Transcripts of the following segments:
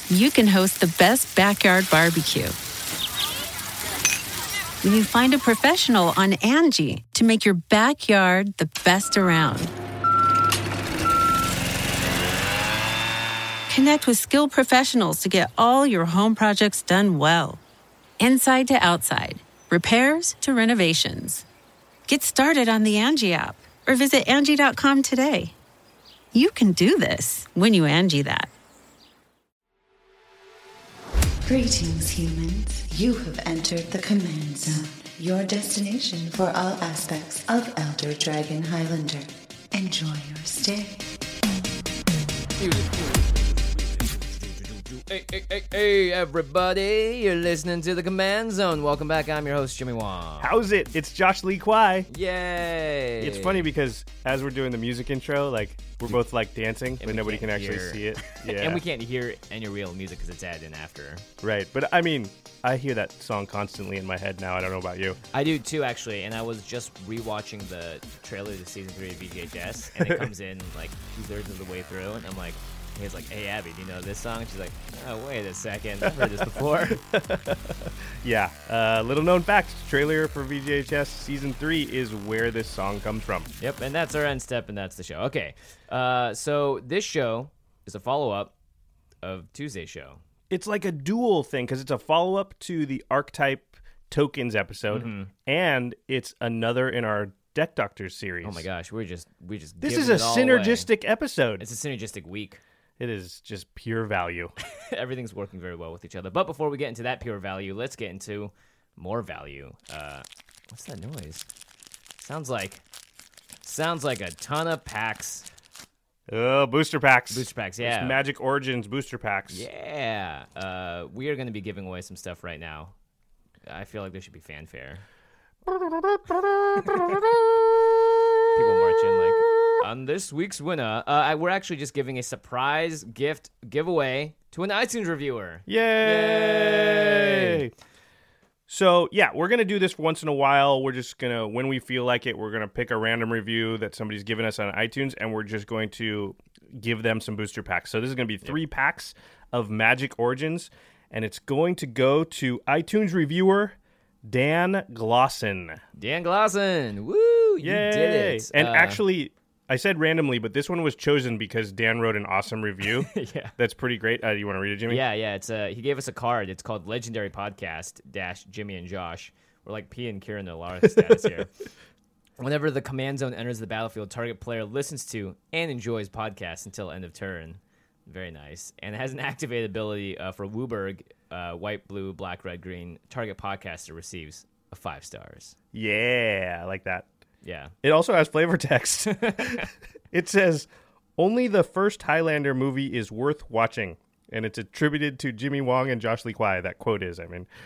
you can host the best backyard barbecue. When you find a professional on Angie to make your backyard the best around. Connect with skilled professionals to get all your home projects done well. Inside to outside, repairs to renovations. Get started on the Angie app or visit Angie.com today. You can do this when you Angie that. Greetings, humans. You have entered the Command Zone, your destination for all aspects of Elder Dragon Highlander. Enjoy your stay. Hey, everybody. You're listening to the Command Zone. Welcome back. I'm your host, Jimmy Wong. How's it? It's Josh Lee Kwai. Yay. It's funny because as we're doing the music intro, like, we're both, like, dancing, but nobody can actually see it. Yeah. And we can't hear any real music because it's added in after. Right. But, I mean, I hear that song constantly in my head now. I don't know about you. I do, too, actually. And I was just rewatching the trailer to Season 3 of VGHS, and it comes in, like, 2/3 of the way through, and I'm like... He's like, hey, Abby, do you know this song? She's like, oh, wait a second. I've heard this before. Yeah. Little known fact, trailer for VGHS Season 3 is where this song comes from. Yep, and that's our end step, and that's the show. Okay, so this show is a follow-up of Tuesday's show. It's like a dual thing because it's a follow-up to the Archetype Tokens episode, and it's another in our Deck Doctors series. Oh, my gosh, we just This is a synergistic episode. It's a synergistic week. It is just pure value. Everything's working very well with each other. But before we get into that pure value, let's get into more value. What's that noise? Sounds like a ton of packs. Oh, booster packs. Booster packs, yeah. It's Magic Origins booster packs. Yeah. We are going to be giving away some stuff right now. I feel like there should be fanfare. People march in like... On this week's winner, we're actually just giving a surprise gift giveaway to an iTunes reviewer. Yay! So, yeah, we're going to do this once in a while. We're just going to, when we feel like it, we're going to pick a random review that somebody's given us on iTunes, and we're just going to give them some booster packs. So this is going to be 3 packs of Magic Origins, and it's going to go to iTunes reviewer Dan Glosson. Dan Glosson! Woo! You Yay! did it! And actually... I said randomly, but this one was chosen because Dan wrote an awesome review. Yeah. That's pretty great. You want to read it, Jimmy? Yeah. It's he gave us a card. It's called Legendary Podcast - Jimmy and Josh. We're like P and Kieran and Laura status here. Whenever the command zone enters the battlefield, target player listens to and enjoys podcasts until end of turn. Very nice. And it has an activated ability for WUBRG, white, blue, black, red, green. Target podcaster receives a 5 stars. Yeah, I like that. Yeah. It also has flavor text. It says, only the first Highlander movie is worth watching. And it's attributed to Jimmy Wong and Josh Lee Kwai. That quote is,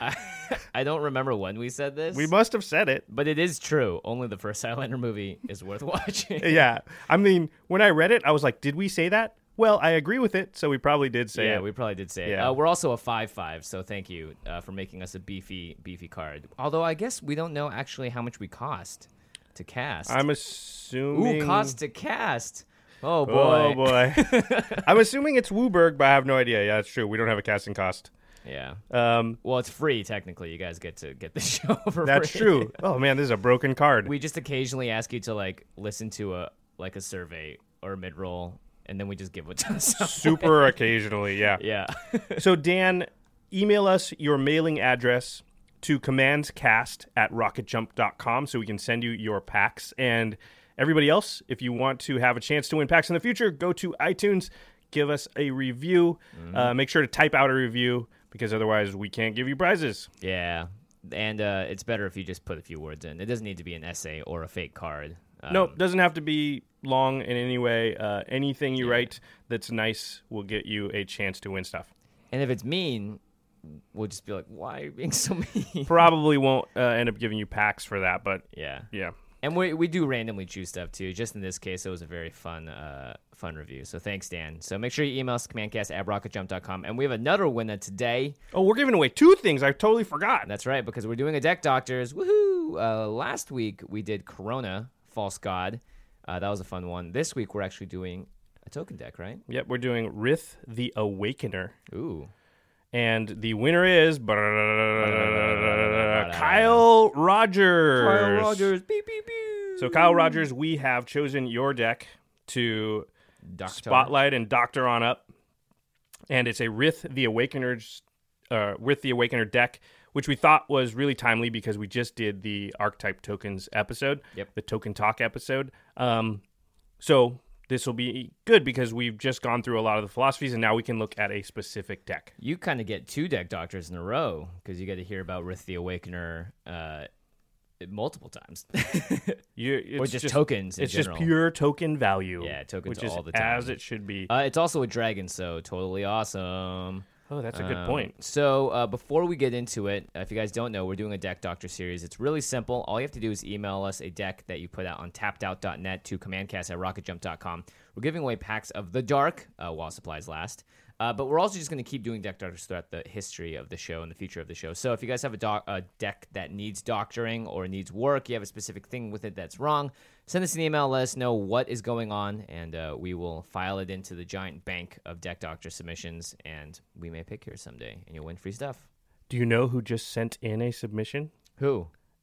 I don't remember when we said this. We must have said it. But it is true. Only the first Highlander movie is worth watching. Yeah. I mean, when I read it, I was like, did we say that? Well, I agree with it, so we probably did say it. Yeah, we probably did say it. Yeah. We're also a 5/5, so thank you for making us a beefy card. Although I guess we don't know actually how much we cost to cast. I'm assuming... Ooh, cost to cast. Oh, boy. Oh, boy. I'm assuming it's WUBRG, but I have no idea. Yeah, it's true. We don't have a casting cost. Yeah. Well, it's free, technically. You guys get to get the show for free. That's true. Oh, man, this is a broken card. We just occasionally ask you to, like, listen to a survey or a mid-roll, and then we just give it to us. Super occasionally, yeah. Yeah. So, Dan, email us your mailing address to commandscast@rocketjump.com so we can send you your packs. And everybody else, if you want to have a chance to win packs in the future, go to iTunes, give us a review. Make sure to type out a review because otherwise we can't give you prizes. Yeah. And it's better if you just put a few words in. It doesn't need to be an essay or a fake card. Nope, doesn't have to be long in any way. Anything you write that's nice will get you a chance to win stuff. And if it's mean, we'll just be like, why are you being so mean? Probably won't end up giving you packs for that, but yeah. And we do randomly choose stuff, too. Just in this case, it was a very fun review. So thanks, Dan. So make sure you email us, commandcast@rocketjump.com. And we have another winner today. Oh, we're giving away 2 things. I totally forgot. That's right, because we're doing a Deck Doctors. Woohoo! Last week, we did Corona, False God. That was a fun one. This week, we're actually doing a token deck, right? Yep, we're doing Rith the Awakener. Ooh. And the winner is Kyle Rogers. Beep, beep, beep. So, Kyle Rogers, we have chosen your deck to spotlight and doctor on up. And it's a Rith the Awakener deck, which we thought was really timely because we just did the Archetype Tokens episode, the Token Talk episode. So this will be good because we've just gone through a lot of the philosophies, and now we can look at a specific deck. You kind of get 2 deck doctors in a row because you get to hear about Rith the Awakener multiple times. Or just tokens in It's general. just pure token value. Yeah, tokens which is all the time. as it should be. It's also a dragon, so totally awesome. Oh, that's a good point. So before we get into it, if you guys don't know, we're doing a Deck Doctor series. It's really simple. All you have to do is email us a deck that you put out on tappedout.net to commandcast@rocketjump.com. We're giving away packs of The Dark while supplies last. But we're also just going to keep doing Deck Doctors throughout the history of the show and the future of the show. So if you guys have a deck that needs doctoring or needs work, you have a specific thing with it that's wrong, send us an email, let us know what is going on, and we will file it into the giant bank of Deck Doctor submissions, and we may pick yours someday, and you'll win free stuff. Do you know who just sent in a submission? Who?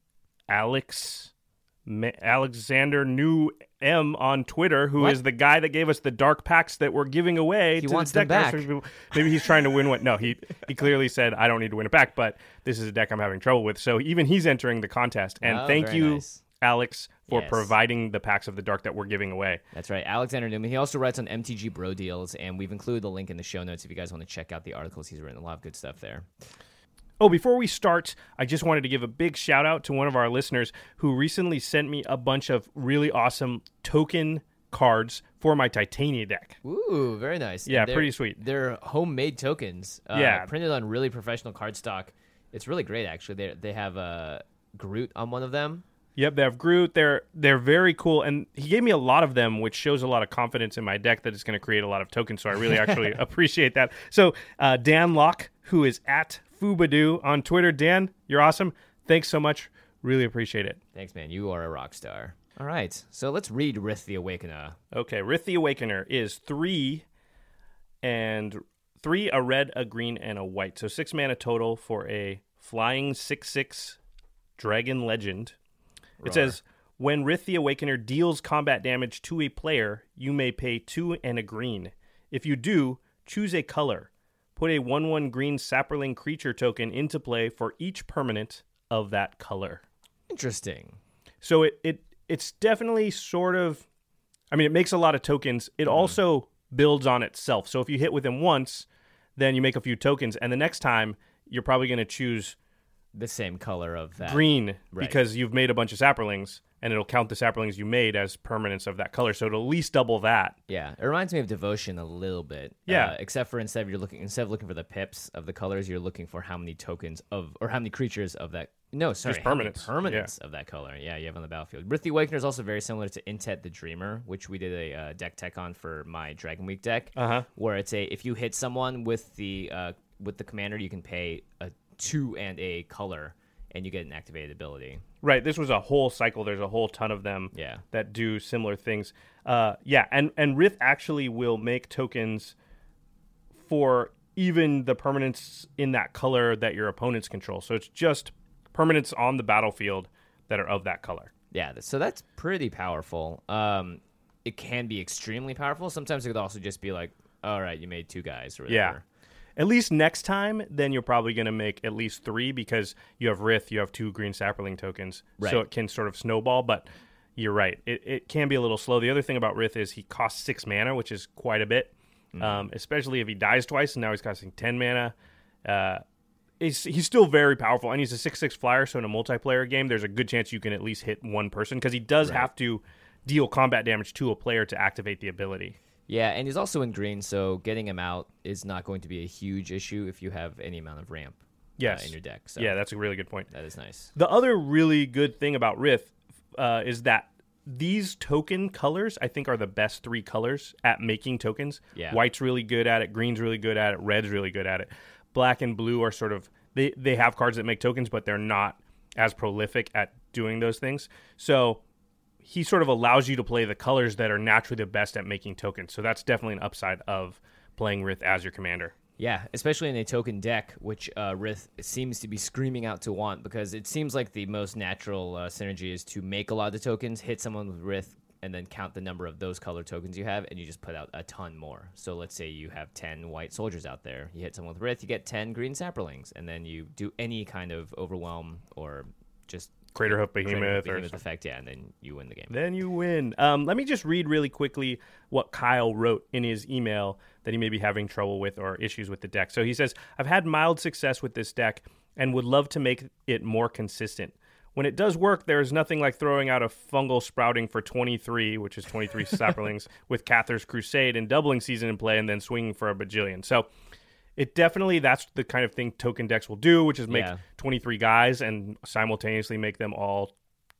Alexander New M on Twitter, who is the guy that gave us the dark packs that we're giving away. He to wants the them deck back. people. Maybe he's trying to win one. No, he clearly said, I don't need to win it back, but this is a deck I'm having trouble with. So even he's entering the contest. And thank very you, nice. Alex, for Yes. providing the packs of the dark that we're giving away. That's right, Alexander Newman. He also writes on MTG Bro Deals, and we've included the link in the show notes if you guys want to check out the articles he's written. A lot of good stuff there. Oh, before we start, I just wanted to give a big shout out to one of our listeners who recently sent me a bunch of really awesome token cards for my Titania deck. Ooh, very nice. Yeah, And pretty sweet. They're homemade tokens. Printed on really professional cardstock. It's really great, actually. They have Groot on one of them. Yep, they have Groot. They're very cool, and he gave me a lot of them, which shows a lot of confidence in my deck that it's going to create a lot of tokens. So I really actually appreciate that. So Dan Locke, who is at Fubadoo on Twitter, Dan, you're awesome. Thanks so much. Really appreciate it. Thanks, man. You are a rock star. All right, so let's read Rith the Awakener. Okay, Rith the Awakener is 3, a red, a green, and a white. So 6 mana total for a flying 6/6 dragon legend. It says, when Rith the Awakener deals combat damage to a player, you may pay 2 and a green. If you do, choose a color. Put a 1/1 green Saproling creature token into play for each permanent of that color. Interesting. So it's definitely sort of, I mean, it makes a lot of tokens. It also builds on itself. So if you hit with him once, then you make a few tokens, and the next time you're probably going to choose The same color of that. green Right. because you've made a bunch of Saprolings, and it'll count the Saprolings you made as permanents of that color. So it'll at least double that. Yeah, it reminds me of Devotion a little bit. Yeah. Except for instead of looking for the pips of the colors, you're looking for how many tokens or how many creatures of that. No, sorry, Just how many permanents. permanents of that color. Yeah, you have on the battlefield. Rith the Awakener is also very similar to Intet the Dreamer, which we did a deck tech on for my Dragon Week deck. Where it's if you hit someone with the commander, you can pay a 2 and a color, and you get an activated ability. Right. This was a whole cycle. There's a whole ton of them that do similar things. And Rith actually will make tokens for even the permanents in that color that your opponents control. So it's just permanents on the battlefield that are of that color. Yeah, so that's pretty powerful. It can be extremely powerful. Sometimes it could also just be like, all right, you made 2 guys or whatever. Yeah. At least next time, then you're probably going to make at least 3 because you have Rith, you have 2 green Saproling tokens. Right. So it can sort of snowball, but you're right. It can be a little slow. The other thing about Rith is he costs 6 mana, which is quite a bit, especially if he dies twice, and now he's costing 10 mana. He's still very powerful, and he's a 6/6 flyer, so in a multiplayer game, there's a good chance you can at least hit one person because he does have to deal combat damage to a player to activate the ability. Yeah, and he's also in green, so getting him out is not going to be a huge issue if you have any amount of ramp in your deck. So Yeah, that's a really good point. that is nice. The other really good thing about Rith is that these token colors, I think, are the best 3 colors at making tokens. Yeah. White's really good at it. Green's really good at it. Red's really good at it. Black and blue are sort of, they have cards that make tokens, but they're not as prolific at doing those things. So he sort of allows you to play the colors that are naturally the best at making tokens. So that's definitely an upside of playing Rith as your commander. Yeah, especially in a token deck, which Rith seems to be screaming out to want, because it seems like the most natural synergy is to make a lot of the tokens, hit someone with Rith, and then count the number of those color tokens you have, and you just put out a ton more. So let's say you have 10 white soldiers out there. You hit someone with Rith, you get 10 green sapperlings, and then you do any kind of overwhelm or just Craterhoof Behemoth or effect, yeah, and then you win the game. Then you win. Let me just read really quickly what Kyle wrote in his email that he may be having trouble with or issues with the deck. So he says, I've had mild success with this deck and would love to make it more consistent. When it does work, there is nothing like throwing out a fungal sprouting for 23, which is 23 sapperlings, with Cathar's Crusade and doubling season in play and then swinging for a bajillion. So it definitely, that's the kind of thing token decks will do, which is make 23 guys and simultaneously make them all,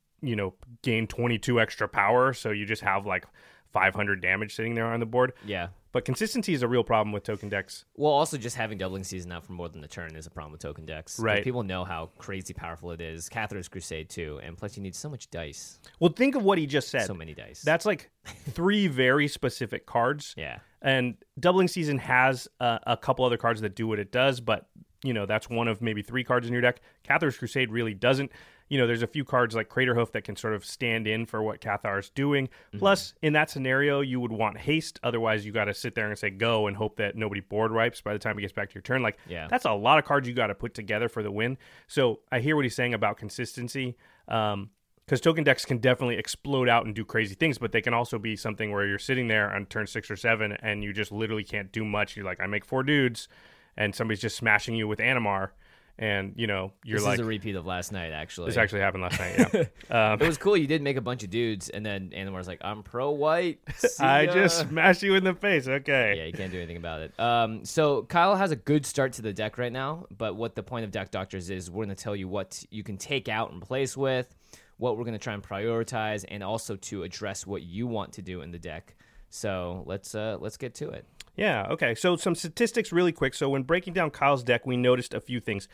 gain 22 extra power. So you just have like 500 damage sitting there on the board. Yeah. But consistency is a real problem with token decks. Well, also just having doubling season out for more than a turn is a problem with token decks. Right. Like, people know how crazy powerful it is. Cathar's Crusade, too. And plus, you need so much dice. Well, think of what he just said. So many dice. That's like 3 very specific cards. Yeah. And doubling season has a couple other cards that do what it does, but, that's one of maybe 3 cards in your deck. Cathar's Crusade really doesn't. There's a few cards like Craterhoof that can sort of stand in for what Cathar's doing. Mm-hmm. Plus, in that scenario, you would want haste. Otherwise, you got to sit there and say go and hope that nobody board wipes by the time it gets back to your turn. That's a lot of cards you got to put together for the win. So I hear what he's saying about consistency. Because token decks can definitely explode out and do crazy things, but they can also be something where you're sitting there on turn 6 or 7 and you just literally can't do much. You're like, I make 4 dudes, and somebody's just smashing you with Animar. And, you're this like... This is a repeat of last night, actually. This actually happened last night, yeah. It was cool. You did make a bunch of dudes, and then Animar's like, I'm pro-white. I just smashed you in the face. Okay. Yeah, you can't do anything about it. So Kyle has a good start to the deck right now, but what the point of Deck Doctors is, we're going to tell you what you can take out and replace with, what we're going to try and prioritize, and also to address what you want to do in the deck. So let's get to it. Yeah, okay. So some statistics really quick. So when breaking down Kyle's deck, we noticed a few things.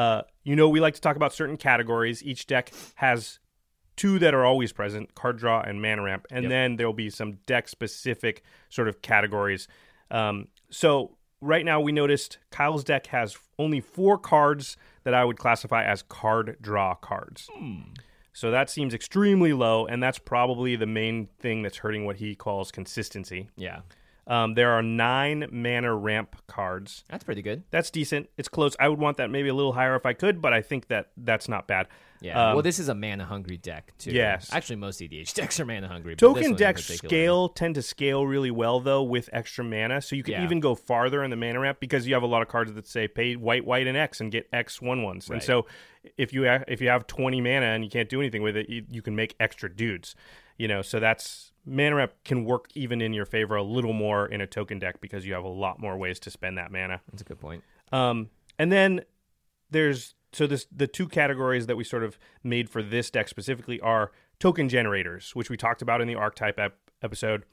We like to talk about certain categories. Each deck has 2 that are always present, card draw and mana ramp. And then there'll be some deck-specific sort of categories. So right now we noticed Kyle's deck has only 4 cards that I would classify as card draw cards. So that seems extremely low, and that's probably the main thing that's hurting what he calls consistency. Yeah. There are 9 mana ramp cards. That's pretty good. That's decent. It's close. I would want that maybe a little higher if I could, but I think that's not bad. Yeah. Well, this is a mana-hungry deck, too. Yes. Actually, most EDH decks are mana-hungry. Token decks tend to scale really well, though, with extra mana. So you can even go farther in the mana ramp because you have a lot of cards that say pay white, and X and get X 1/1s. Right. And so if you have 20 mana and you can't do anything with it, you can make extra dudes. So that's... Mana ramp can work even in your favor a little more in a token deck because you have a lot more ways to spend that mana. That's a good point. And then there's the 2 categories that we sort of made for this deck specifically are token generators, which we talked about in the archetype episode.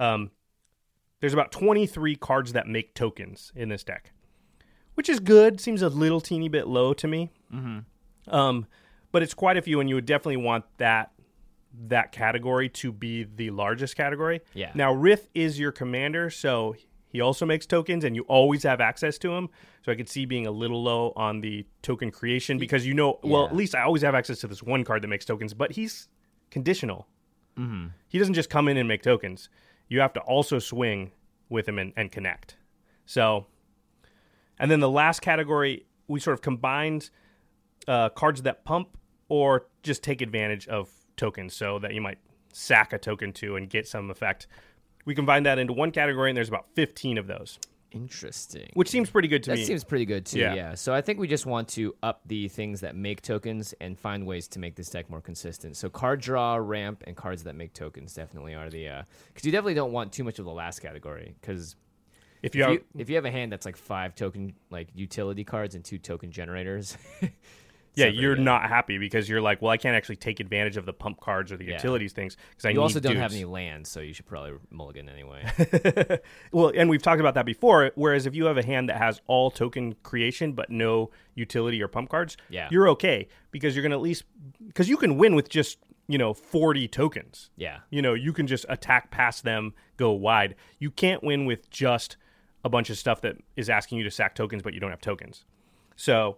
There's about 23 cards that make tokens in this deck, which is good. Seems a little teeny bit low to me. Mm-hmm. But it's quite a few, and you would definitely want that category to be the largest category. Yeah. Now, Rith is your commander, so he also makes tokens, and you always have access to him. So I could see being a little low on the token creation because well, at least I always have access to this one card that makes tokens, but he's conditional. Mm-hmm. He doesn't just come in and make tokens. You have to also swing with him and connect. So, and then the last category, we sort of combined cards that pump or just take advantage of tokens, so that you might sack a token to and get some effect. We combine that into one category, and there's about 15 of those. Interesting. Which seems pretty good to me. That seems pretty good, too, yeah. So I think we just want to up the things that make tokens and find ways to make this deck more consistent. So card draw, ramp, and cards that make tokens definitely are the... Because you definitely don't want too much of the last category, because... If you have a hand that's like 5 token utility cards and 2 token generators... Yeah, you're not happy because you're like, well, I can't actually take advantage of the pump cards or the utilities things because I need You also don't dudes. have any lands, so you should probably mulligan anyway. Well, and we've talked about that before, whereas if you have a hand that has all token creation but no utility or pump cards, you're okay because you're going to at least... Because you can win with just, 40 tokens. Yeah. You can just attack past them, go wide. You can't win with just a bunch of stuff that is asking you to sack tokens, but you don't have tokens. So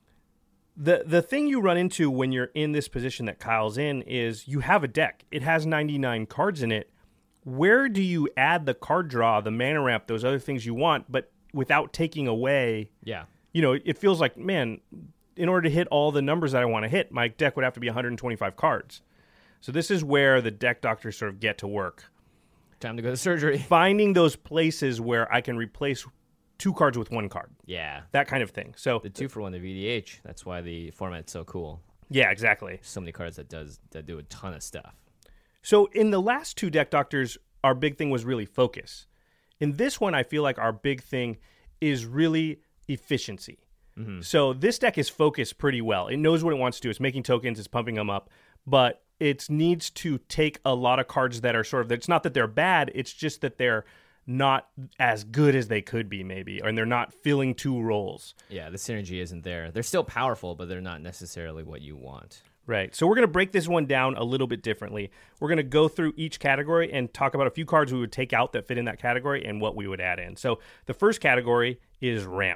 the thing you run into when you're in this position that Kyle's in is you have a deck. It has 99 cards in it. Where do you add the card draw, the mana ramp, those other things you want, but without taking away? Yeah. It feels like, man, in order to hit all the numbers that I want to hit, my deck would have to be 125 cards. So this is where the deck doctors sort of get to work. Time to go to surgery. Finding those places where I can replace 2 cards with 1 card. Yeah. That kind of thing. So The 2-for-1, the VDH. That's why the format's so cool. Yeah, exactly. So many cards that do a ton of stuff. So in the last 2 deck doctors, our big thing was really focus. In this one, I feel like our big thing is really efficiency. Mm-hmm. So this deck is focused pretty well. It knows what it wants to do. It's making tokens. It's pumping them up. But it needs to take a lot of cards that are sort of, it's not that they're bad. It's just that they're not as good as they could be, maybe, and they're not filling 2 roles. Yeah, the synergy isn't there. They're still powerful, but they're not necessarily what you want. Right. So we're going to break this one down a little bit differently. We're going to go through each category and talk about a few cards we would take out that fit in that category and what we would add in. So the first category is ramp.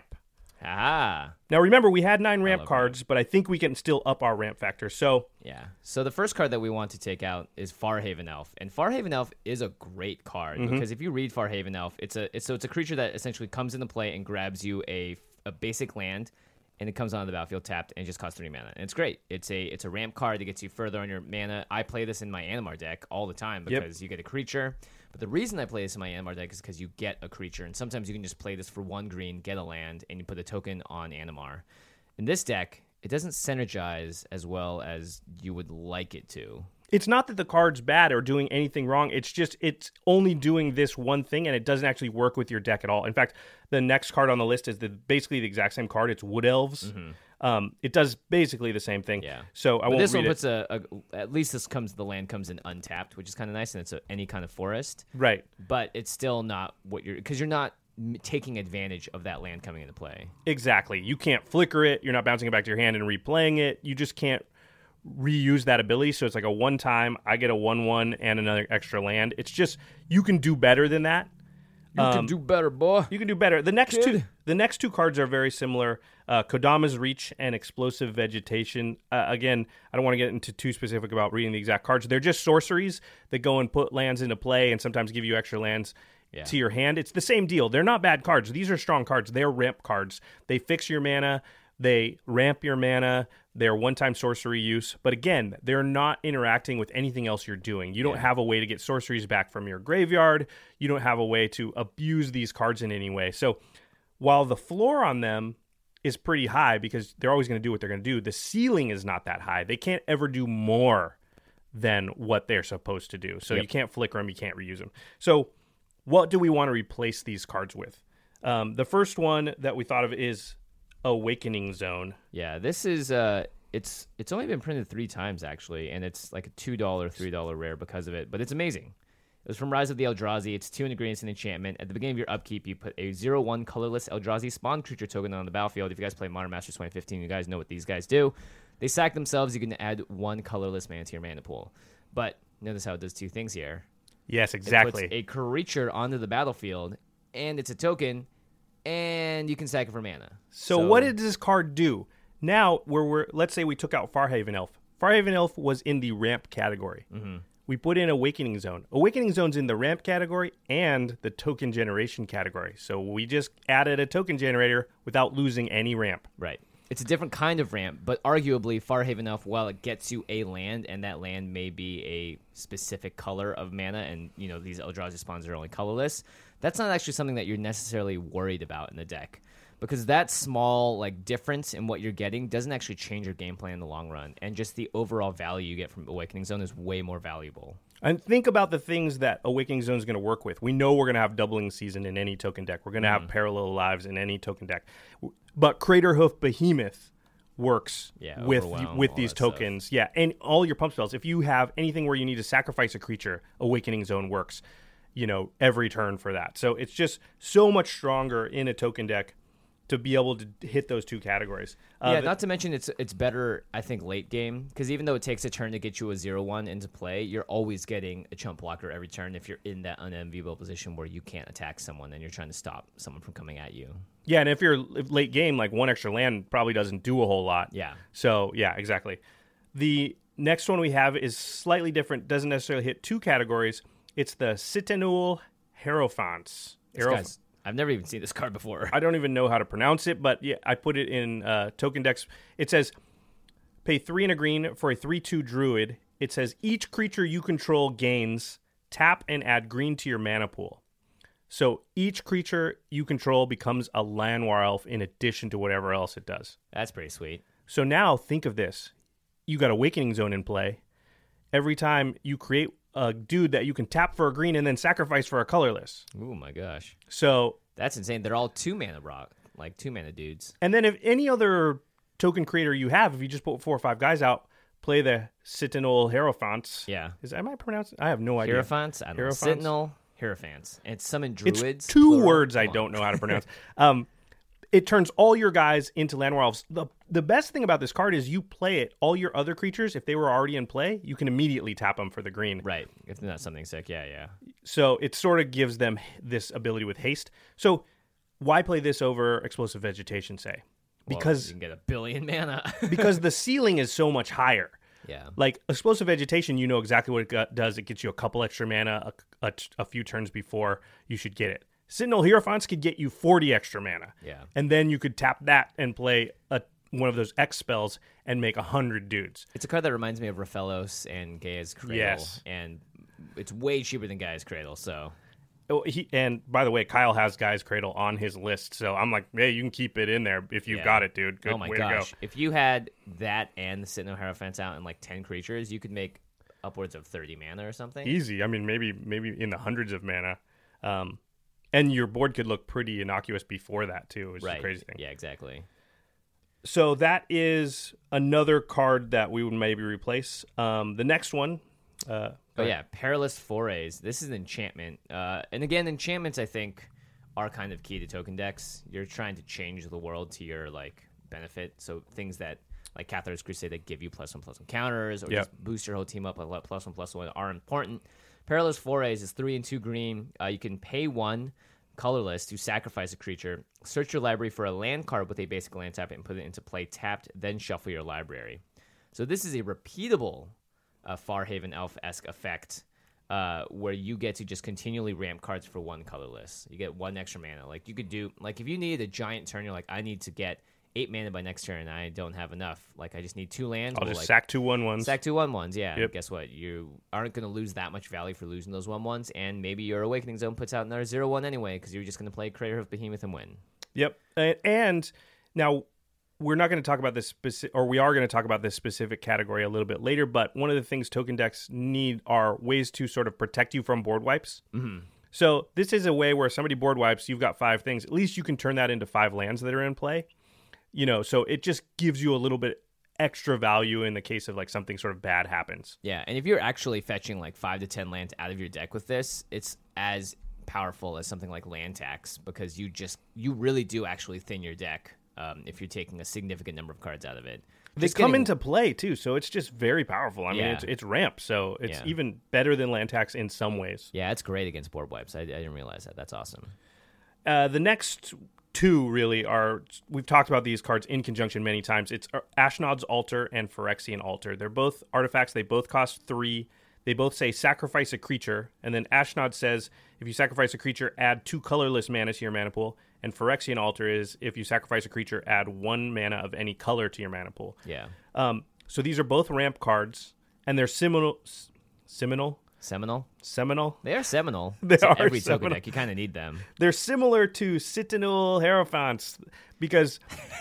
Ah. Now remember, we had 9 ramp cards, but I think we can still up our ramp factor. So yeah. So the first card that we want to take out is Farhaven Elf, and Farhaven Elf is a great card because if you read Farhaven Elf, it's a creature that essentially comes into play and grabs you a basic land, and it comes onto the battlefield tapped and just costs 3 mana, and it's great. It's a ramp card that gets you further on your mana. I play this in my Animar deck all the time because you get a creature. But the reason I play this in my Animar deck is because you get a creature, and sometimes you can just play this for 1 green, get a land, and you put a token on Animar. In this deck, it doesn't synergize as well as you would like it to. It's not that the card's bad or doing anything wrong. It's just it's only doing this one thing, and it doesn't actually work with your deck at all. In fact, the next card on the list is basically the exact same card. It's Wood Elves. It does basically the same thing. Yeah. So I won't this read one it. puts at least the land comes in untapped, which is kind of nice, and it's any kind of forest. Right. But it's still not because you're not taking advantage of that land coming into play. Exactly. You can't flicker it. You're not bouncing it back to your hand and replaying it. You just can't reuse that ability. So it's like a one-time, I get a 1/1 and another extra land. It's just, you can do better than that. You can do better, boy. You can do better. The next two cards are very similar. Kodama's Reach and Explosive Vegetation. Again, I don't want to get into too specific about reading the exact cards. They're just sorceries that go and put lands into play and sometimes give you extra lands to your hand. It's the same deal. They're not bad cards. These are strong cards. They're ramp cards. They fix your mana. They ramp your mana. They're one-time sorcery use. But again, they're not interacting with anything else you're doing. You don't have a way to get sorceries back from your graveyard. You don't have a way to abuse these cards in any way. So while the floor on them is pretty high because they're always going to do what they're going to do, the ceiling is not that high. They can't ever do more than what they're supposed to do. So you can't flicker them. You can't reuse them. So what do we want to replace these cards with? The first one that we thought of is Awakening Zone. Yeah, this is it's only been printed 3 times actually, and it's like a $2, $3 rare because of it, but it's amazing. It was from Rise of the Eldrazi. It's 2 ingredients and enchantment. At the beginning of your upkeep, you put a 0/1 colorless Eldrazi spawn creature token on the battlefield. If you guys play Modern Masters 2015, you guys know what these guys do. They sack themselves. You can add 1 colorless mana to your mana pool. But notice how it does 2 things here. Yes, exactly. It puts a creature onto the battlefield, and it's a token, and you can sack it for mana. So what did this card do? Now, let's say we took out Farhaven Elf. Farhaven Elf was in the ramp category. Mm-hmm. We put in Awakening Zone. Awakening Zone's in the ramp category and the token generation category. So we just added a token generator without losing any ramp. Right. It's a different kind of ramp, but arguably Farhaven Elf, while it gets you a land, and that land may be a specific color of mana, and these Eldrazi spawns are only colorless, that's not actually something that you're necessarily worried about in the deck. Because that small difference in what you're getting doesn't actually change your game plan in the long run, and just the overall value you get from Awakening Zone is way more valuable. And think about the things that Awakening Zone is going to work with. We know we're going to have Doubling Season in any token deck. We're going to have Parallel Lives in any token deck. But Craterhoof Behemoth works with these tokens. Stuff. Yeah, and all your pump spells. If you have anything where you need to sacrifice a creature, Awakening Zone works, every turn for that. So it's just so much stronger in a token deck to be able to hit those two categories. Not to mention it's better, I think, late game, because even though it takes a turn to get you a 0-1 into play, you're always getting a chump blocker every turn if you're in that unenviable position where you can't attack someone and you're trying to stop someone from coming at you. Yeah, and if late game, like one extra land probably doesn't do a whole lot. Yeah. So, yeah, exactly. The next one we have is slightly different, doesn't necessarily hit two categories. It's the Cittanul Hierophants. I've never even seen this card before. I don't even know how to pronounce it, but yeah, I put it in Token Decks. It says, pay 3 and a green for a 3/2 druid. It says, each creature you control gains, tap and add green to your mana pool. So each creature you control becomes a Llanowar Elf in addition to whatever else it does. That's pretty sweet. So now think of this. You got Awakening Zone in play. Every time you create a dude that you can tap for a green and then sacrifice for a colorless. Oh my gosh. So that's insane. They're all 2 mana rock, like 2 mana dudes. And then if any other token creator you have, if you just put 4 or 5 guys out, play the Cittanul Hierophants. Yeah. Am I pronouncing? I have no idea. Hierophants? I don't know. Cittanul Hierophants. And it's summon druids. It's 2 words I don't know how to pronounce. It turns all your guys into Llanowar Elves. The best thing about this card is you play it. All your other creatures, if they were already in play, you can immediately tap them for the green. Right. If not something sick. Yeah. So it sort of gives them this ability with haste. So why play this over Explosive Vegetation, say? Because you can get 1 billion mana. because the ceiling is so much higher. Yeah. Like Explosive Vegetation, you know exactly what it does. It gets you a couple extra mana a few turns before you should get it. Cittanul Hierophants could get you 40 extra mana. Yeah. And then you could tap that and play one of those X spells and make 100 dudes. It's a card that reminds me of Raphaelos and Gaia's Cradle. Yes. And it's way cheaper than Gaia's Cradle, so... And by the way, Kyle has Gaia's Cradle on his list, so I'm like, hey, you can keep it in there if you've got it, dude. Good way to go. If you had that and the Cittanul Hierophants out and like 10 creatures, you could make upwards of 30 mana or something. Easy. I mean, maybe in the hundreds of mana. And your board could look pretty innocuous before that, too, which is the crazy thing. Yeah, exactly. So that is another card that we would maybe replace. The next one... Perilous Forays. This is an enchantment. And again, enchantments, I think, are kind of key to token decks. You're trying to change the world to your benefit. So things that, like Cathar's Crusade, that give you +1/+1 counters, or just boost your whole team up with +1/+1 are important. Perilous Forays is 3 and 2 green. You can pay 1 colorless to sacrifice a creature. Search your library for a land card with a basic land tap and put it into play tapped, then shuffle your library. So this is a repeatable Farhaven Elf-esque effect where you get to just continually ramp cards for 1 colorless. You get 1 extra mana. Like you could do, like if you needed a giant turn, you're like, I need to get 8 mana by next turn and I don't have enough. Like I just need 2 lands. I'll just sack 2 1/1s. Sack 2 1/1s, yeah. Yep. Guess what? You aren't going to lose that much value for losing those 1/1s, and maybe your Awakening Zone puts out another 0/1 anyway because you're just going to play Crater of Behemoth and win. Yep. And now we're not going to talk about this we are going to talk about this specific category a little bit later, but one of the things token decks need are ways to sort of protect you from board wipes. Mm-hmm. So this is a way where somebody board wipes, you've got 5 things. At least you can turn that into 5 lands that are in play. So it just gives you a little bit extra value in the case of like something sort of bad happens. Yeah, and if you're actually fetching like 5 to 10 lands out of your deck with this, it's as powerful as something like land tax because you really do actually thin your deck if you're taking a significant number of cards out of it. They come into play too, so it's just very powerful. I mean, it's ramp, so it's even better than land tax in some ways. Yeah, it's great against board wipes. I didn't realize that. That's awesome. The next 2 really are, we've talked about these cards in conjunction many times. It's Ashnod's Altar and Phyrexian Altar. They're both artifacts. They both cost 3. They both say sacrifice a creature, and then Ashnod says if you sacrifice a creature, add 2 colorless mana to your mana pool. And Phyrexian Altar is if you sacrifice a creature, add 1 mana of any color to your mana pool. Yeah. So these are both ramp cards, and they're seminal. Seminal? They are seminal. They are every seminal. token deck. You kind of need them. They're similar to Cittanul Hierophants because...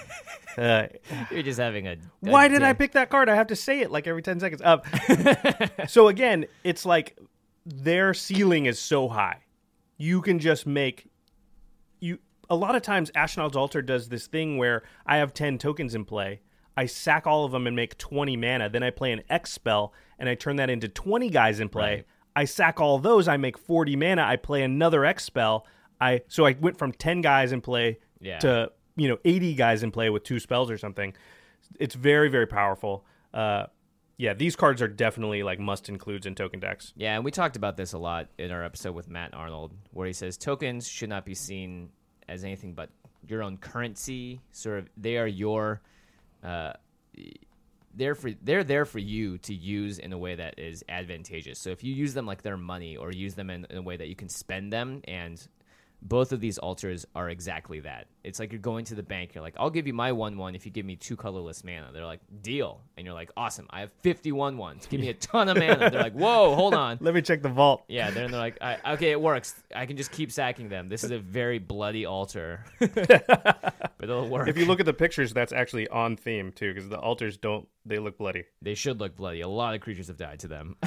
You're just having a why did I pick that card? I have to say it like every 10 seconds. So again, it's like their ceiling is so high. You can just make... A lot of times, Ashnod's Altar does this thing where I have 10 tokens in play. I sack all of them and make 20 mana. Then I play an X spell, and I turn that into 20 guys in play. Right. I sack all those. I make 40 mana. I play another X spell. So I went from 10 guys in play to 80 guys in play with 2 spells or something. It's very, very powerful. Yeah, these cards are definitely like must includes in token decks. Yeah, and we talked about this a lot in our episode with Matt Arnold, where he says tokens should not be seen as anything but your own currency. Sort of, they are your, they're there for you to use in a way that is advantageous. So if you use them like they're money, or use them in a way that you can spend them, and both of these altars are exactly that. It's like you're going to the bank. You're like, I'll give you my 1/1 if you give me 2 colorless mana. They're like, deal. And you're like, awesome. I have 51 ones. Give me a ton of mana. They're like, whoa, hold on. Let me check the vault. Yeah, they're like, okay, it works. I can just keep sacking them. This is a very bloody altar, but it'll work. If you look at the pictures, that's actually on theme too, because the altars they look bloody. They should look bloody. A lot of creatures have died to them.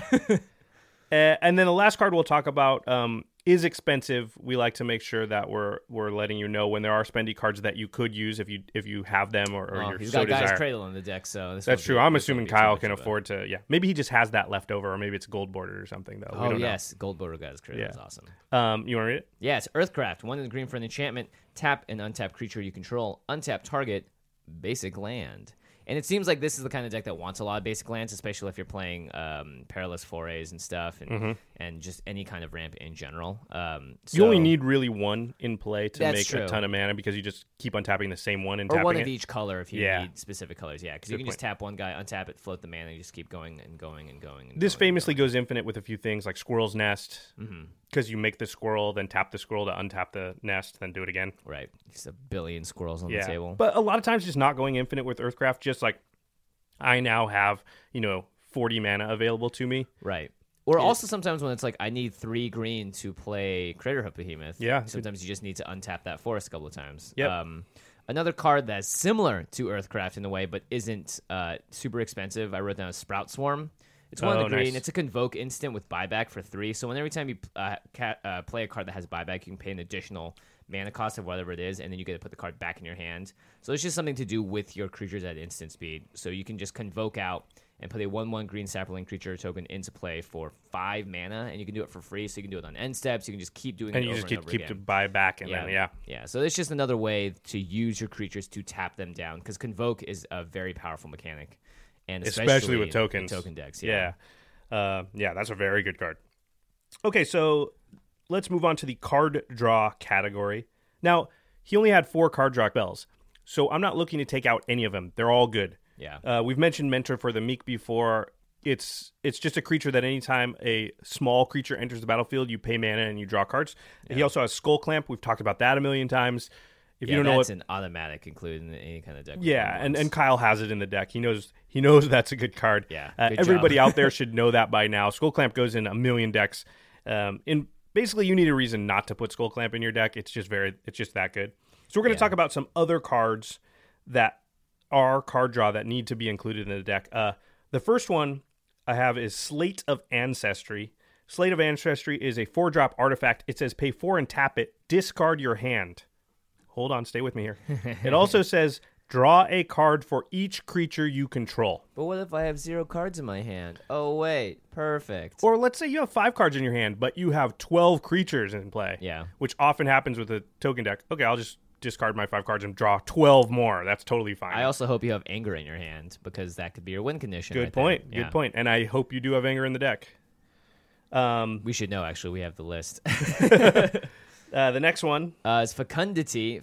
And then the last card we'll talk about is expensive. We like to make sure that we're letting you know when there are spendy cards that you could use if you have them or Well, you're he's so got Gaia's desire. Cradle in the deck, so this That's won't true. be- I'm this assuming won't be too Kyle much can of a- afford to. Yeah, maybe he just has that left over, or maybe it's gold bordered or something though. We Oh don't yes, Gold Border Gaia's Cradle is awesome. know. You want to read it? Yeah, it's Earthcraft. 1 in the green for an enchantment. Tap an untapped creature you control. Untap target basic land. And it seems like this is the kind of deck that wants a lot of basic lands, especially if you're playing Perilous Forays and stuff, and just any kind of ramp in general. You only need really one in play to That's make true. a ton of mana, because you just keep untapping the same one and or tapping one it. of each color if you Yeah. need specific colors. Yeah, because you Good can just point. tap one guy, untap it, float the mana, and you just keep going and going and going. And This going and famously going. goes infinite with a few things like Squirrel's Nest, because you make the squirrel, then tap the squirrel to untap the nest, then do it again. Right. Just a billion squirrels on Yeah, the table. but a lot of times just not going infinite with Earthcraft, just like I now have 40 mana available to me. Right. Or also sometimes when it's like I need 3 green to play Craterhoof Behemoth. Yeah. Sometimes you just need to untap that forest a couple of times. Yep. Another card that's similar to Earthcraft in a way, but isn't super expensive. I wrote down Sprout Swarm. It's 1 in the green. Nice. It's a convoke instant with buyback for 3. So every time you play a card that has buyback, you can pay an additional mana cost of whatever it is, and then you get to put the card back in your hand. So it's just something to do with your creatures at instant speed. So you can just convoke out and put a 1/1 green sapling creature token into play for 5 mana, and you can do it for free. So you can do it on end steps. You can just keep doing And it you over just and over keep again. to buy back, and then Yeah. So it's just another way to use your creatures to tap them down, because convoke is a very powerful mechanic, and especially with in tokens. token decks. Yeah, that's a very good card. Okay, so let's move on to the card draw category. Now, he only had 4 card draw spells, so I'm not looking to take out any of them. They're all good. Yeah. We've mentioned Mentor for the Meek before. It's just a creature that anytime a small creature enters the battlefield, you pay mana and you draw cards. Yeah. He also has Skull Clamp. We've talked about that a million times. If you don't know that's what, an automatic include in any kind of deck. yeah, and Kyle has it in the deck. He knows that's a good card. Yeah, good everybody job. out there should know that by now. Skull Clamp goes in a million decks. Basically, you need a reason not to put Skull Clamp in your deck. It's just that good. So we're going to talk about some other cards that are card draw that need to be included in the deck. The first one I have is Slate of Ancestry. Slate of Ancestry is a 4-drop artifact. It says pay 4 and tap it. Discard your hand. Hold on, stay with me here. It also says draw a card for each creature you control. But what if I have 0 cards in my hand? Oh wait, perfect. Or let's say you have 5 cards in your hand, but you have 12 creatures in play. Yeah. Which often happens with a token deck. Okay, I'll just discard my 5 cards and draw 12 more. That's totally fine. I also hope you have anger in your hand, because that could be your win condition. Good right there. point. Yeah. Good point. And I hope you do have anger in the deck. We should know, actually. We have the list. The next one. It's Fecundity.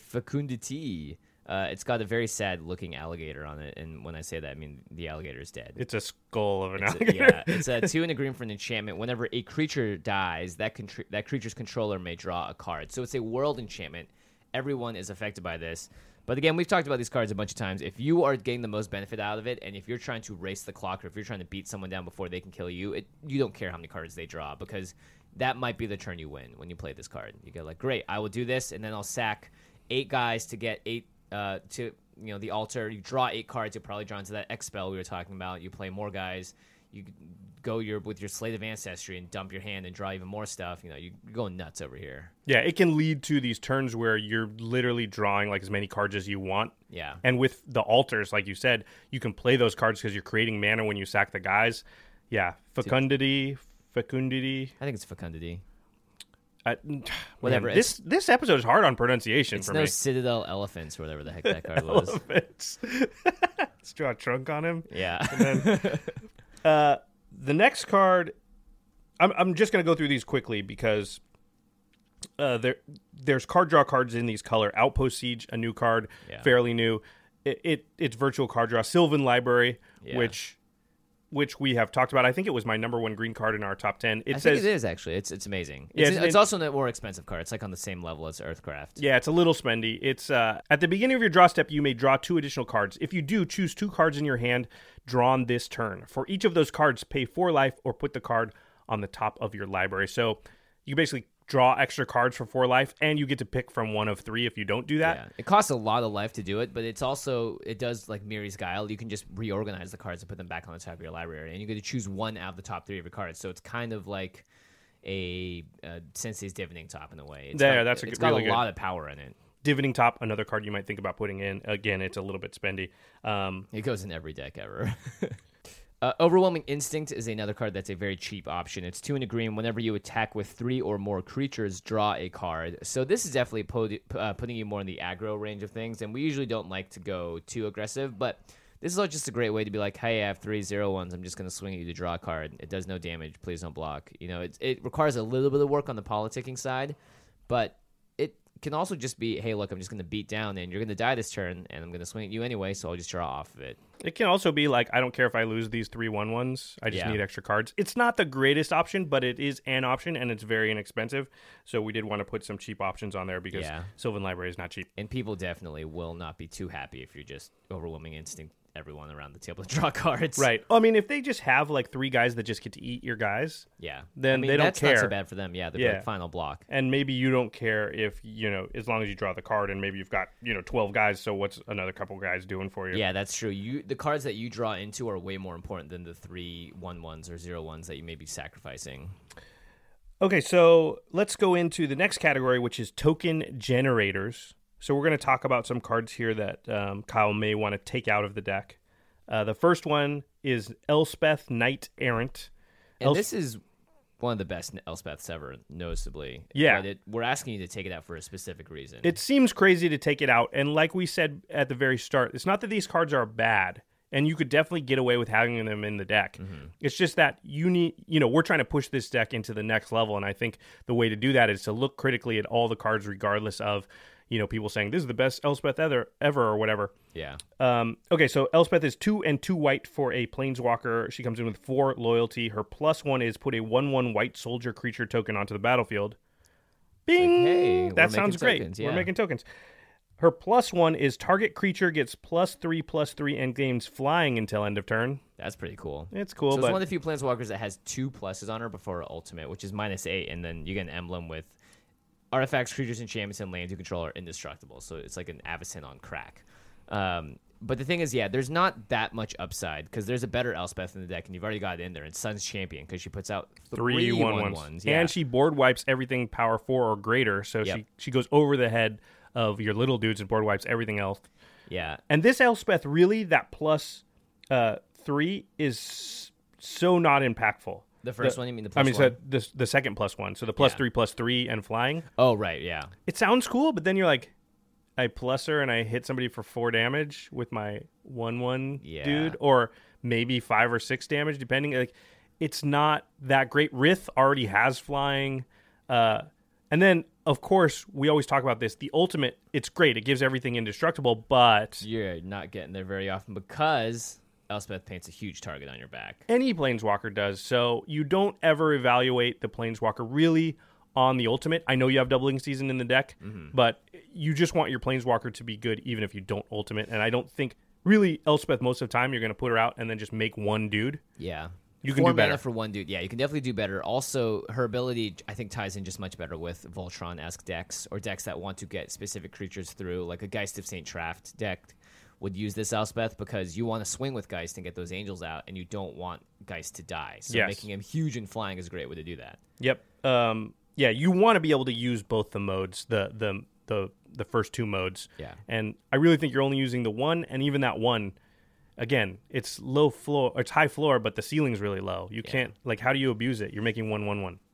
It's got a very sad-looking alligator on it, and when I say that, I mean the alligator is dead. It's a skull of an alligator. Yeah, it's a 2 in the green for an enchantment. Whenever a creature dies, that creature's controller may draw a card. So it's a world enchantment. Everyone is affected by this. But again, we've talked about these cards a bunch of times. If you are getting the most benefit out of it, and if you're trying to race the clock, or if you're trying to beat someone down before they can kill you, you don't care how many cards they draw, because that might be the turn you win when you play this card. You go like, great, I will do this, and then I'll sack 8 guys to get 8 to the altar. You draw 8 cards. You'll probably draw into that X spell we were talking about. You play more guys. You go with your Slate of Ancestry and dump your hand and draw even more stuff. You're going nuts over here. Yeah, it can lead to these turns where you're literally drawing like as many cards as you want. Yeah. And with the altars, like you said, you can play those cards because you're creating mana when you sack the guys. Yeah, Fecundity. I think it's Fecundity. Whatever. Man, this episode is hard on pronunciation It's for no me. Citadel Elephants or whatever the heck that card was. Elephants. Let's draw a trunk on him. Yeah. The next card, I'm just going to go through these quickly because there's card draw cards in these color. Outpost Siege, a new card, fairly new. It's virtual card draw. Sylvan Library, which we have talked about. I think it was my number one green card in our top 10. I think it is, actually. It's amazing. It's also a more expensive card. It's like on the same level as Earthcraft. Yeah, it's a little spendy. It's at the beginning of your draw step, you may draw 2 additional cards. If you do, choose 2 cards in your hand drawn this turn. For each of those cards, pay 4 life or put the card on the top of your library. So you basically draw extra cards for 4 life, and you get to pick from one of 3 if you don't do that. Yeah. It costs a lot of life to do it, but it does like Miri's Guile. You can just reorganize the cards and put them back on the top of your library, and you get to choose one out of the top 3 of your cards. So it's kind of like a Sensei's Divining Top in a way. It's got a lot of power in it. Divining Top, another card you might think about putting in. Again, it's a little bit spendy. It goes in every deck ever. Overwhelming Instinct is another card that's a very cheap option. It's 2 and a green. Whenever you attack with 3 or more creatures, draw a card. So this is definitely putting you more in the aggro range of things, and we usually don't like to go too aggressive, but this is just a great way to be like, hey, I have 3 0/1s. I'm just going to swing at you to draw a card. It does no damage. Please don't block. It requires a little bit of work on the politicking side, but it can also just be, hey, look, I'm just going to beat down, and you're going to die this turn, and I'm going to swing at you anyway, so I'll just draw off of it. It can also be like, I don't care if I lose these 3 1/1s. I just need extra cards. It's not the greatest option, but it is an option, and it's very inexpensive. So we did want to put some cheap options on there because Sylvan Library is not cheap. And people definitely will not be too happy if you're just Overwhelming Instinct everyone around the table to draw cards. Right. I mean, if they just have like 3 guys that just get to eat your guys, then they don't that's care. That's not so bad for them. Yeah, they're like final block. And maybe you don't care if, as long as you draw the card, and maybe you've got, 12 guys, so what's another couple guys doing for you? Yeah, that's true. The cards that you draw into are way more important than the 3 1/1s or 0/1s that you may be sacrificing. Okay, so let's go into the next category, which is token generators. So we're going to talk about some cards here that Kyle may want to take out of the deck. The first one is Elspeth Knight Errant. And this is one of the best Elspeths ever, noticeably. Yeah. But we're asking you to take it out for a specific reason. It seems crazy to take it out. And like we said at the very start, it's not that these cards are bad. And you could definitely get away with having them in the deck. Mm-hmm. It's just that we're trying to push this deck into the next level. And I think the way to do that is to look critically at all the cards, regardless of, people saying this is the best Elspeth ever or whatever. Yeah. Okay, so Elspeth is 2 and 2 white for a Planeswalker. She comes in with 4 loyalty. Her +1 is put a 1/1 white soldier creature token onto the battlefield. Bing! Like, hey, that sounds great. Tokens, yeah. We're making tokens. Her +1 is target creature gets +3/+3 and gains flying until end of turn. That's pretty cool. It's cool. So it's one of the few Planeswalkers that has 2 pluses on her before her ultimate, which is -8, and then you get an emblem with artifacts, creatures, enchantments, and lands you control are indestructible. So it's like an Avacyn on crack. But the thing is, there's not that much upside because there's a better Elspeth in the deck, and you've already got it in there. It's Sun's Champion because she puts out 3 1/1s. Yeah. And she board wipes everything power 4 or greater. So she goes over the head of your little dudes and board wipes everything else. Yeah. And this Elspeth, really, that +3 is so not impactful. The first one, you mean the +1? So the second +1. So the +3/+3 and flying. Oh, right, yeah. It sounds cool, but then you're like, I plus her and I hit somebody for 4 damage with my 1/1 dude, or maybe 5 or 6 damage, depending. Like, it's not that great. Rith already has flying. And then, of course, we always talk about this. The ultimate, it's great. It gives everything indestructible, but you're not getting there very often because Elspeth paints a huge target on your back. Any Planeswalker does. So you don't ever evaluate the Planeswalker really on the ultimate. I know you have Doubling Season in the deck, but you just want your Planeswalker to be good even if you don't ultimate. And I don't think, really, Elspeth, most of the time, you're going to put her out and then just make one dude. Yeah. You can do better. 4 mana for one dude. Yeah, you can definitely do better. Also, her ability, I think, ties in just much better with Voltron-esque decks or decks that want to get specific creatures through, like a Geist of St. Traft deck would use this Elspeth because you want to swing with Geist and get those angels out, and you don't want Geist to die. So making him huge and flying is a great way to do that. Yep. You want to be able to use both the modes, the first 2 modes. Yeah. And I really think you're only using the one, and even that one, again, it's low floor, it's high floor, but the ceiling's really low. You can't, like, how do you abuse it? You're making 1/1/1.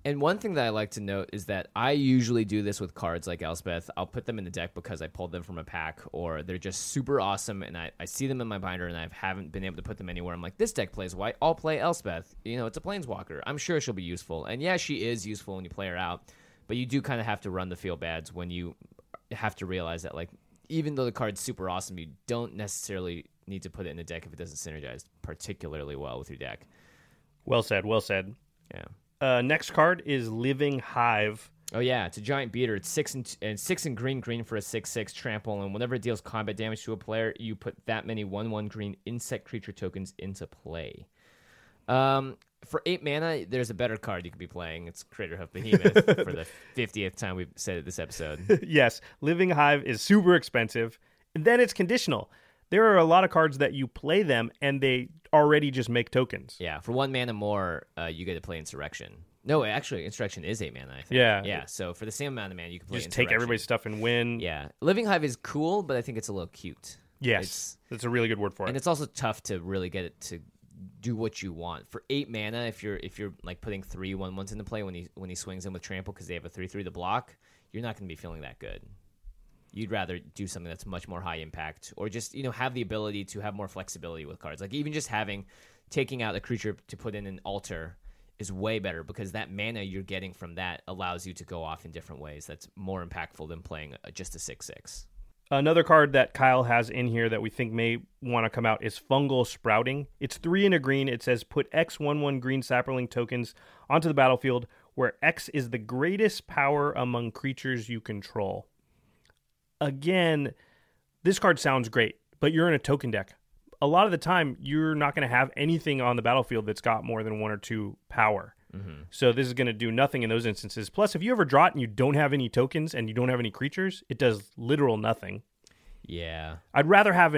And one thing that I like to note is that I usually do this with cards like Elspeth. I'll put them in the deck because I pulled them from a pack, or they're just super awesome, and I see them in my binder, and I haven't been able to put them anywhere. I'm like, this deck plays white. I'll play Elspeth. It's a Planeswalker. I'm sure she'll be useful. And yeah, she is useful when you play her out, but you do kind of have to run the feel-bads when you have to realize that, like, even though the card's super awesome, you don't necessarily need to put it in the deck if it doesn't synergize particularly well with your deck. Well said, well said. Yeah. Next card is Living Hive. Oh yeah, it's a giant beater. It's 6 and green for a 6/6 trample, and whenever it deals combat damage to a player, you put that many 1/1 green insect creature tokens into play. For 8 mana, there's a better card you could be playing. It's Craterhoof Behemoth for the 50th time we've said it this episode. Yes, Living Hive is super expensive. And then it's conditional. There are a lot of cards that you play them and they already just make tokens. Yeah, for 1 mana more, you get to play Insurrection. No, actually, Insurrection is 8 mana, I think. Yeah. Yeah, so for the same amount of mana, you can play Just Insurrection. take everybody's stuff and win. Yeah. Living Hive is cool, but I think it's a little cute. Yes, that's a really good word for it. And it's also tough to really get it to do what you want. For 8 mana, if you're like putting 3 1/1s into play when he swings in with trample because they have a 3/3 to block, you're not going to be feeling that good. You'd rather do something that's much more high impact, or just have the ability to have more flexibility with cards. Like even just taking out a creature to put in an altar is way better, because that mana you're getting from that allows you to go off in different ways. That's more impactful than playing just a 6/6. Another card that Kyle has in here that we think may want to come out is Fungal Sprouting. It's 3 and a green. It says put X 1/1 green sapperling tokens onto the battlefield, where X is the greatest power among creatures you control. Again, this card sounds great, but you're in a token deck. A lot of the time, you're not going to have anything on the battlefield that's got more than 1 or 2 power. Mm-hmm. So this is going to do nothing in those instances. Plus, if you ever draw it and you don't have any tokens and you don't have any creatures, it does literal nothing. Yeah. I'd rather have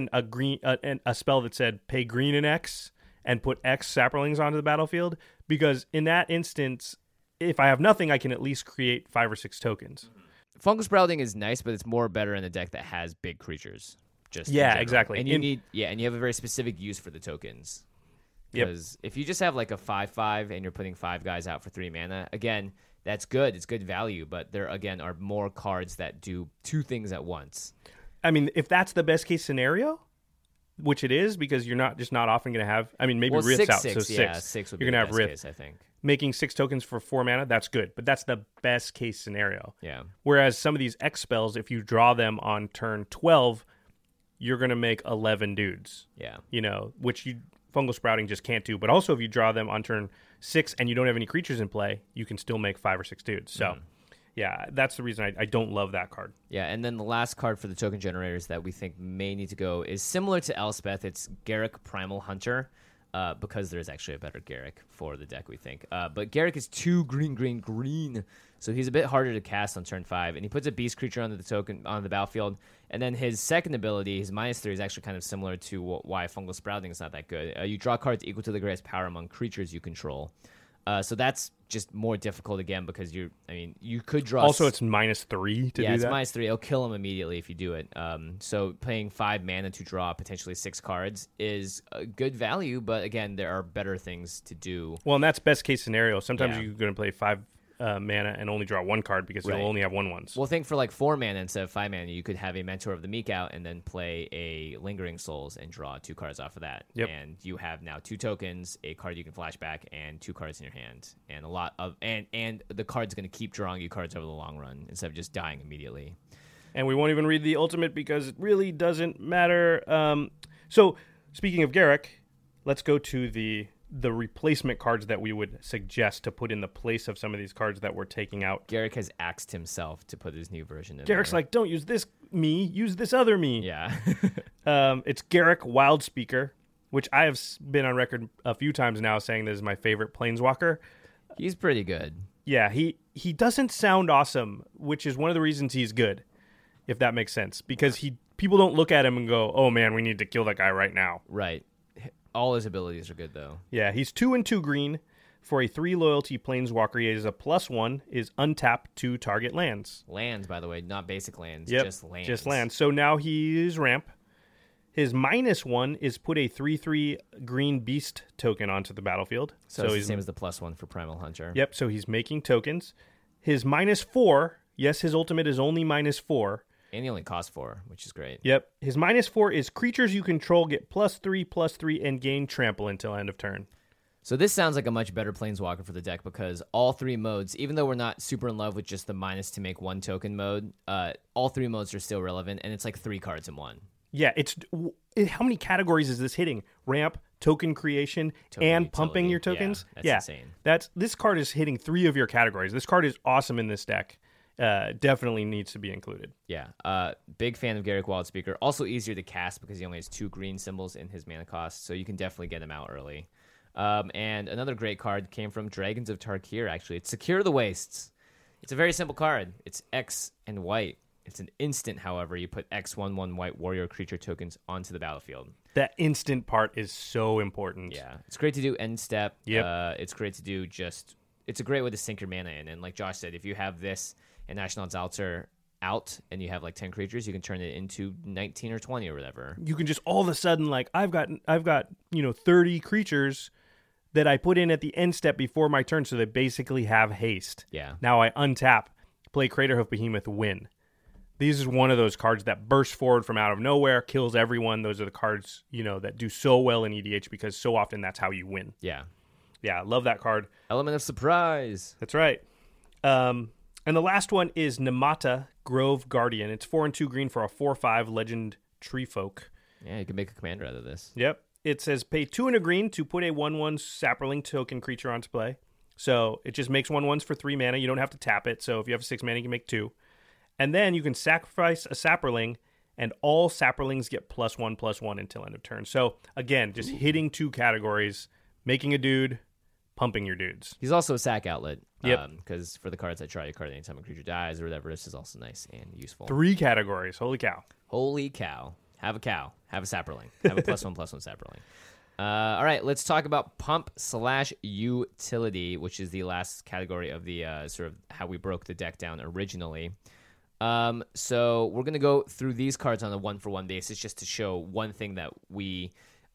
a spell that said pay green and X and put X sapperlings onto the battlefield, because in that instance, if I have nothing, I can at least create 5 or 6 tokens. Fungal Sprouting is nice, but it's more better in a deck that has big creatures. Just exactly. And and you have a very specific use for the tokens. Because if you just have like a 5/5 and you're putting 5 guys out for 3 mana, again, that's good. It's good value, but there again are more cards that do 2 things at once. I mean, if that's the best case scenario, which it is, because you're not often going to have. I mean, maybe Rift's out, so 6. Yeah, 6 would be you're the going to have best Rift. case, I think. Making 6 tokens for 4 mana, that's good, but that's the best case scenario. Yeah. Whereas some of these X spells, if you draw them on turn 12, you're going to make 11 dudes. Yeah. Which Fungal Sprouting just can't do. But also, if you draw them on turn 6 and you don't have any creatures in play, you can still make 5 or 6 dudes. So, yeah, that's the reason I don't love that card. Yeah, and then the last card for the token generators that we think may need to go is similar to Elspeth. It's Garruk Primal Hunter, because there's actually a better Garruk for the deck, we think. But Garruk is 2 green, so he's a bit harder to cast on turn 5, and he puts a beast creature on the battlefield. And then his second ability, his -3, is actually kind of similar to why Fungal Sprouting is not that good. You draw cards equal to the greatest power among creatures you control. So that's just more difficult again, because you could draw. Also, it's -3 to do that. Yeah, it's -3. It'll kill him immediately if you do it. So paying 5 mana to draw potentially 6 cards is a good value, but again, there are better things to do. Well, and that's best case scenario. Sometimes you're going to play 5 mana and only draw 1 card because you'll only have 1/1s. Well, think for like 4 mana instead of 5 mana, you could have a Mentor of the Meek out and then play a Lingering Souls and draw 2 cards off of that. Yep. And you have now 2 tokens, a card you can flash back, and 2 cards in your hand, and a lot of and the card's going to keep drawing you cards over the long run instead of just dying immediately. And we won't even read the ultimate because it really doesn't matter. So speaking of Garruk, let's go to the replacement cards that we would suggest to put in the place of some of these cards that we're taking out. Garruk has axed himself to put his new version in. Garrick's like, don't use this me, use this other me. Yeah. It's Garruk Wildspeaker, which I have been on record a few times now saying this is my favorite Planeswalker. He's pretty good. Yeah, he doesn't sound awesome, which is one of the reasons he's good, if that makes sense. Because people don't look at him and go, oh man, we need to kill that guy right now. Right. All his abilities are good, though. Yeah, he's 2 and 2 green for a 3 loyalty Planeswalker. He is a +1, is untap to target lands. Lands, by the way, not basic lands, Yep, just lands. just lands. So now he is ramp. His -1 is put a 3/3 green beast token onto the battlefield. So it's the same as the +1 for Primal Hunter. Yep, so he's making tokens. His -4, yes, his ultimate is only -4. And he only costs 4, which is great. Yep, his -4 is creatures you control get +3/+3 and gain trample until end of turn. So this sounds like a much better Planeswalker for the deck because all 3 modes, even though we're not super in love with just the minus to make 1 token mode, all 3 modes are still relevant, and it's like 3 cards in 1. Yeah, how many categories is this hitting? Ramp, token creation, Token and utility. pumping your tokens? Yeah, that's insane. This card is hitting 3 of your categories. This card is awesome in this deck. Definitely needs to be included. Yeah, big fan of Garrick Wild Speaker. Also easier to cast because he only has 2 green symbols in his mana cost, so you can definitely get him out early. And another great card came from Dragons of Tarkir, actually. It's Secure the Wastes. It's a very simple card. It's X and white. It's an instant, however. You put X/1/1 white warrior creature tokens onto the battlefield. That instant part is so important. Yeah. It's great to do end step. Yep. It's great to do it's a great way to sink your mana in. And like Josh said, if you have this and National Altar out and you have like 10 creatures, you can turn it into 19 or 20 or whatever. You can just all of a sudden, like, I've got 30 creatures that I put in at the end step before my turn, so they basically have haste. Yeah. Now I untap, play Craterhoof Behemoth, win. These is one of those cards that bursts forward from out of nowhere, kills everyone. Those are the cards, that do so well in EDH because so often that's how you win. Yeah. Yeah, I love that card. Element of surprise. That's right. And the last one is Namata Grove Guardian. It's 4 and 2 green for a 4/5 legend tree folk. Yeah, you can make a commander out of this. Yep. It says pay 2 and a green to put a 1/1 Saproling token creature onto play. So it just makes 1/1s for 3 mana. You don't have to tap it. So if you have 6 mana, you can make 2. And then you can sacrifice a Saproling, and all Saprolings get +1/+1 until end of turn. So again, just hitting 2 categories, making a dude, pumping your dudes. He's also a sack outlet. Yep. Because for the cards that draw your card anytime a creature dies or whatever, this is also nice and useful. 3 categories. Holy cow. Holy cow. Have a cow. Have a Saproling. Have a +1/+1 Saproling. All right, let's talk about pump/utility, which is the last category of the sort of how we broke the deck down originally. So we're going to go through these cards on a 1-for-1 basis just to show one thing that we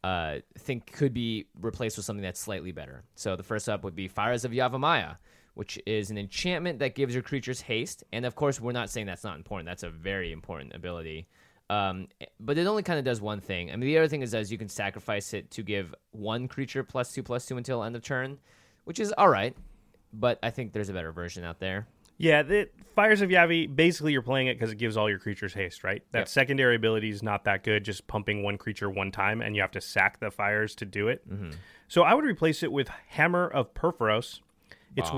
think could be replaced with something that's slightly better. So the first up would be Fires of Yavimaya, which is an enchantment that gives your creatures haste. And of course, we're not saying that's not important. That's a very important ability. But it only kind of does one thing. I mean, the other thing is you can sacrifice it to give one creature +2/+2 until end of turn, which is all right. But I think there's a better version out there. Yeah, the Fires of Yavi, basically you're playing it because it gives all your creatures haste, right? That secondary ability is not that good, just pumping one creature one time, and you have to sack the fires to do it. Mm-hmm. So I would replace it with Hammer of Purphoros. It's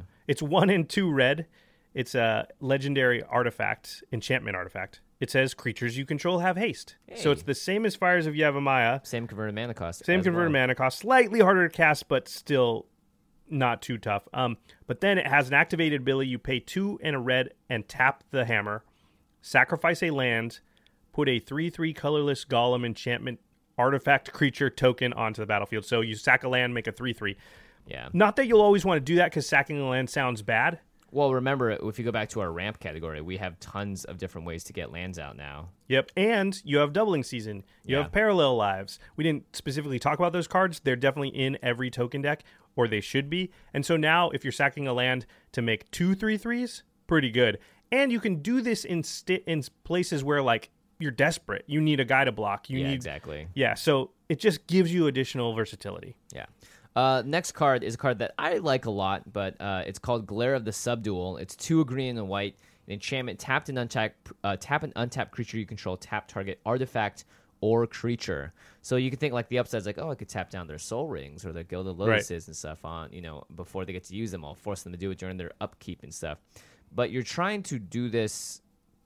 1 and 2 red. It's a legendary artifact, enchantment artifact. It says creatures you control have haste. Hey. So it's the same as Fires of Yavimaya. Same converted mana cost. Mana cost. Slightly harder to cast, but still not too tough. But then it has an activated ability. You pay 2 and a red and tap the hammer, sacrifice a land, put a 3/3 colorless golem enchantment artifact creature token onto the battlefield. So you sack a land, make a 3/3. Yeah. Not that you'll always want to do that because sacking a land sounds bad. Well, remember, if you go back to our ramp category, we have tons of different ways to get lands out now. Yep, and you have Doubling Season. You have Parallel Lives. We didn't specifically talk about those cards. They're definitely in every token deck, or they should be. And so now, if you're sacking a land to make 2 3/3s, pretty good. And you can do this in places where, like, you're desperate. You need a guy to block. Exactly. Yeah, so it just gives you additional versatility. Yeah. Next card is a card that I like a lot, but it's called Glare of the Subdual. It's 2 green and white. An enchantment, tap an untapped creature you control, tap target artifact or creature. So you can think like the upside's like, oh, I could tap down their Soul Rings or their Gilded Lotuses and stuff on, before they get to use them. I'll force them to do it during their upkeep and stuff. But you're trying to do this